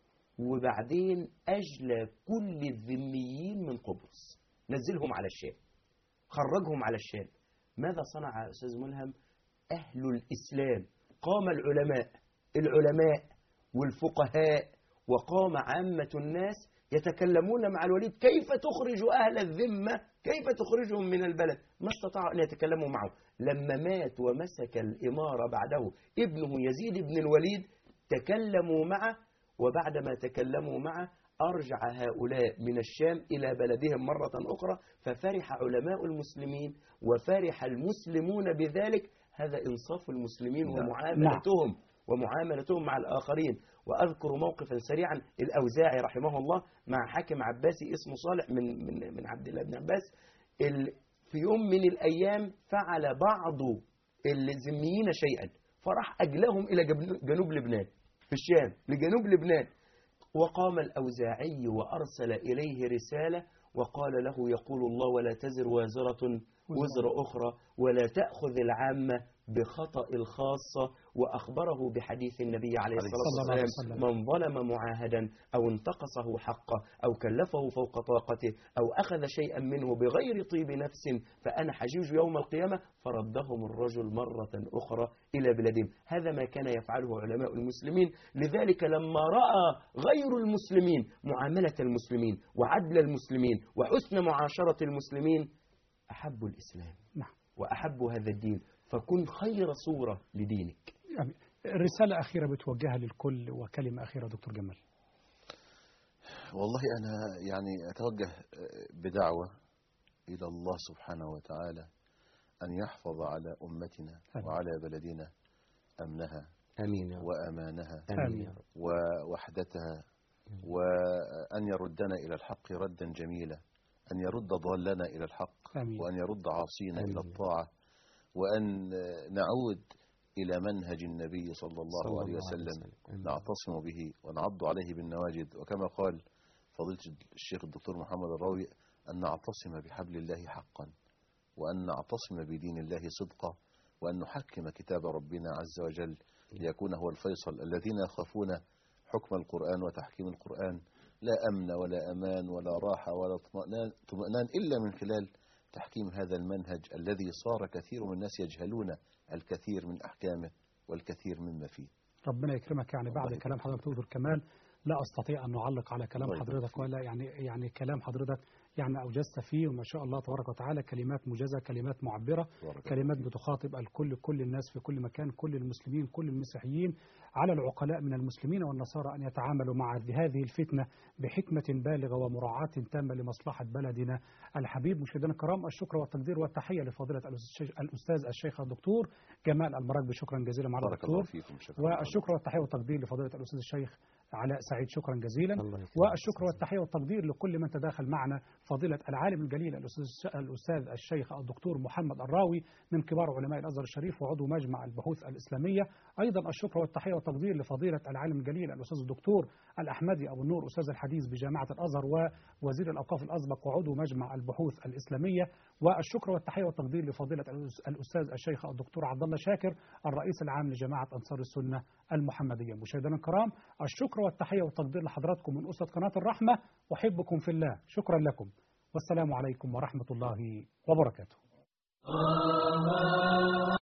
وبعدين أجلى كل الذميين من قبرص، نزلهم على الشام، خرجهم على الشام. ماذا صنع أستاذ ملهم؟ أهل الإسلام، قام العلماء العلماء والفقهاء، وقام عامة الناس يتكلمون مع الوليد كيف تخرج أهل الذمة، كيف تخرجهم من البلد. ما استطاعوا أن يتكلموا معه. لما مات ومسك الإمارة بعده ابنه يزيد بن الوليد تكلموا معه، وبعدما تكلموا معه أرجع هؤلاء من الشام إلى بلدهم مرة أخرى، ففرح علماء المسلمين وفرح المسلمون بذلك. هذا إنصاف المسلمين ومعاملتهم ومعاملتهم مع الآخرين. وأذكر موقفا سريعا الأوزاعي رحمه الله مع حاكم عباسي اسمه صالح من من من عبد الله بن عباس. في يوم من الأيام فعل بعض الذميين شيئا، فراح أجلهم إلى جنوب لبنان، في الشام لجنوب لبنان. وقام الأوزاعي وأرسل إليه رسالة وقال له: يقول الله: ولا تزر وازرة وزر أخرى، ولا تأخذ العامة بخطأ الخاصة. وأخبره بحديث النبي عليه الصلاة والسلام: من ظلم معاهدا أو انتقصه حقه أو كلفه فوق طاقته أو أخذ شيئا منه بغير طيب نفس فأنا حجيج يوم القيامة. فردهم الرجل مرة أخرى إلى بلادهم. هذا ما كان يفعله علماء المسلمين. لذلك لما رأى غير المسلمين معاملة المسلمين وعدل المسلمين وحسن معاشرة المسلمين أحبوا الإسلام. نعم. وأحبوا هذا الدين، فكن خير صورة لدينك. يعني رسالة أخيرة بتوجهها للكل وكلمة أخيرة دكتور جمال. والله أنا يعني أتوجه بدعوة إلى الله سبحانه وتعالى أن يحفظ على أمتنا أمين. وعلى بلدنا أمنها أمين وأمانها أمين. ووحدتها، وأن يردنا إلى الحق ردا جميلا، أن يرد ضالنا إلى الحق أمين. وأن يرد عاصينا أمين. إلى الطاعة، وأن نعود إلى منهج النبي صلى الله صلى عليه وسلم، وسلم. نعتصم به ونعض عليه بالنواجد، وكما قال فضيلة الشيخ الدكتور محمد الراوي: أن نعتصم بحبل الله حقا، وأن نعتصم بدين الله صدقا، وأن نحكم كتاب ربنا عز وجل ليكون هو الفيصل. الذين يخافون حكم القرآن وتحكيم القرآن لا أمن ولا أمان ولا راحة ولا اطمئنان إلا من خلال تحكيم هذا المنهج الذي صار كثير من الناس يجهلون الكثير من أحكامه والكثير مما فيه. ربنا يكرمك. يعني بعد كلام حضرتك دكتور كمال لا أستطيع أن نعلق على كلام حضرتك، ولا يعني يعني كلام حضرتك يعني أوجزت فيه، وما شاء الله تبارك وتعالى كلمات موجزة، كلمات معبرة، كلمات بتخاطب الكل، كل الناس في كل مكان، كل المسلمين، كل المسيحيين. على العقلاء من المسلمين والنصارى أن يتعاملوا مع هذه الفتنة بحكمة بالغة ومراعاة تامة لمصلحة بلدنا الحبيب. مشاهدينا الكرام، الشكر والتقدير والتحية لفضيلة الأستاذ الشيخ الدكتور جمال المراكبي، شكرا جزيلا مع الدكتور، والشكر والتحية والتقدير لفضيلة الأستاذ الشيخ علاء سعيد، شكرا جزيلا، والشكر والتحية والتقدير لكل من تداخل معنا، فضيلة العالم الجليل الأستاذ الشيخ الدكتور محمد الراوي من كبار علماء الأزهر الشريف وعضو مجمع البحوث الإسلامية. أيضا الشكر والتحية والتقدير لفضيلة العالم الجليل الأستاذ الدكتور الأحمدي أبو النور، أستاذ الحديث بجامعة الأزهر ووزير الأوقاف الأسبق وعضو مجمع البحوث الإسلامية. والشكر والتحية والتقدير لفضيلة الأستاذ الشيخ الدكتور عبد الله شاكر الرئيس العام لجماعة أنصار السنة المحمدية. مشاهدينا الكرام، الشكر والتحية والتقدير لحضراتكم من أسرة قناة الرحمة، أحبكم في الله، شكرا لكم، والسلام عليكم ورحمة الله وبركاته.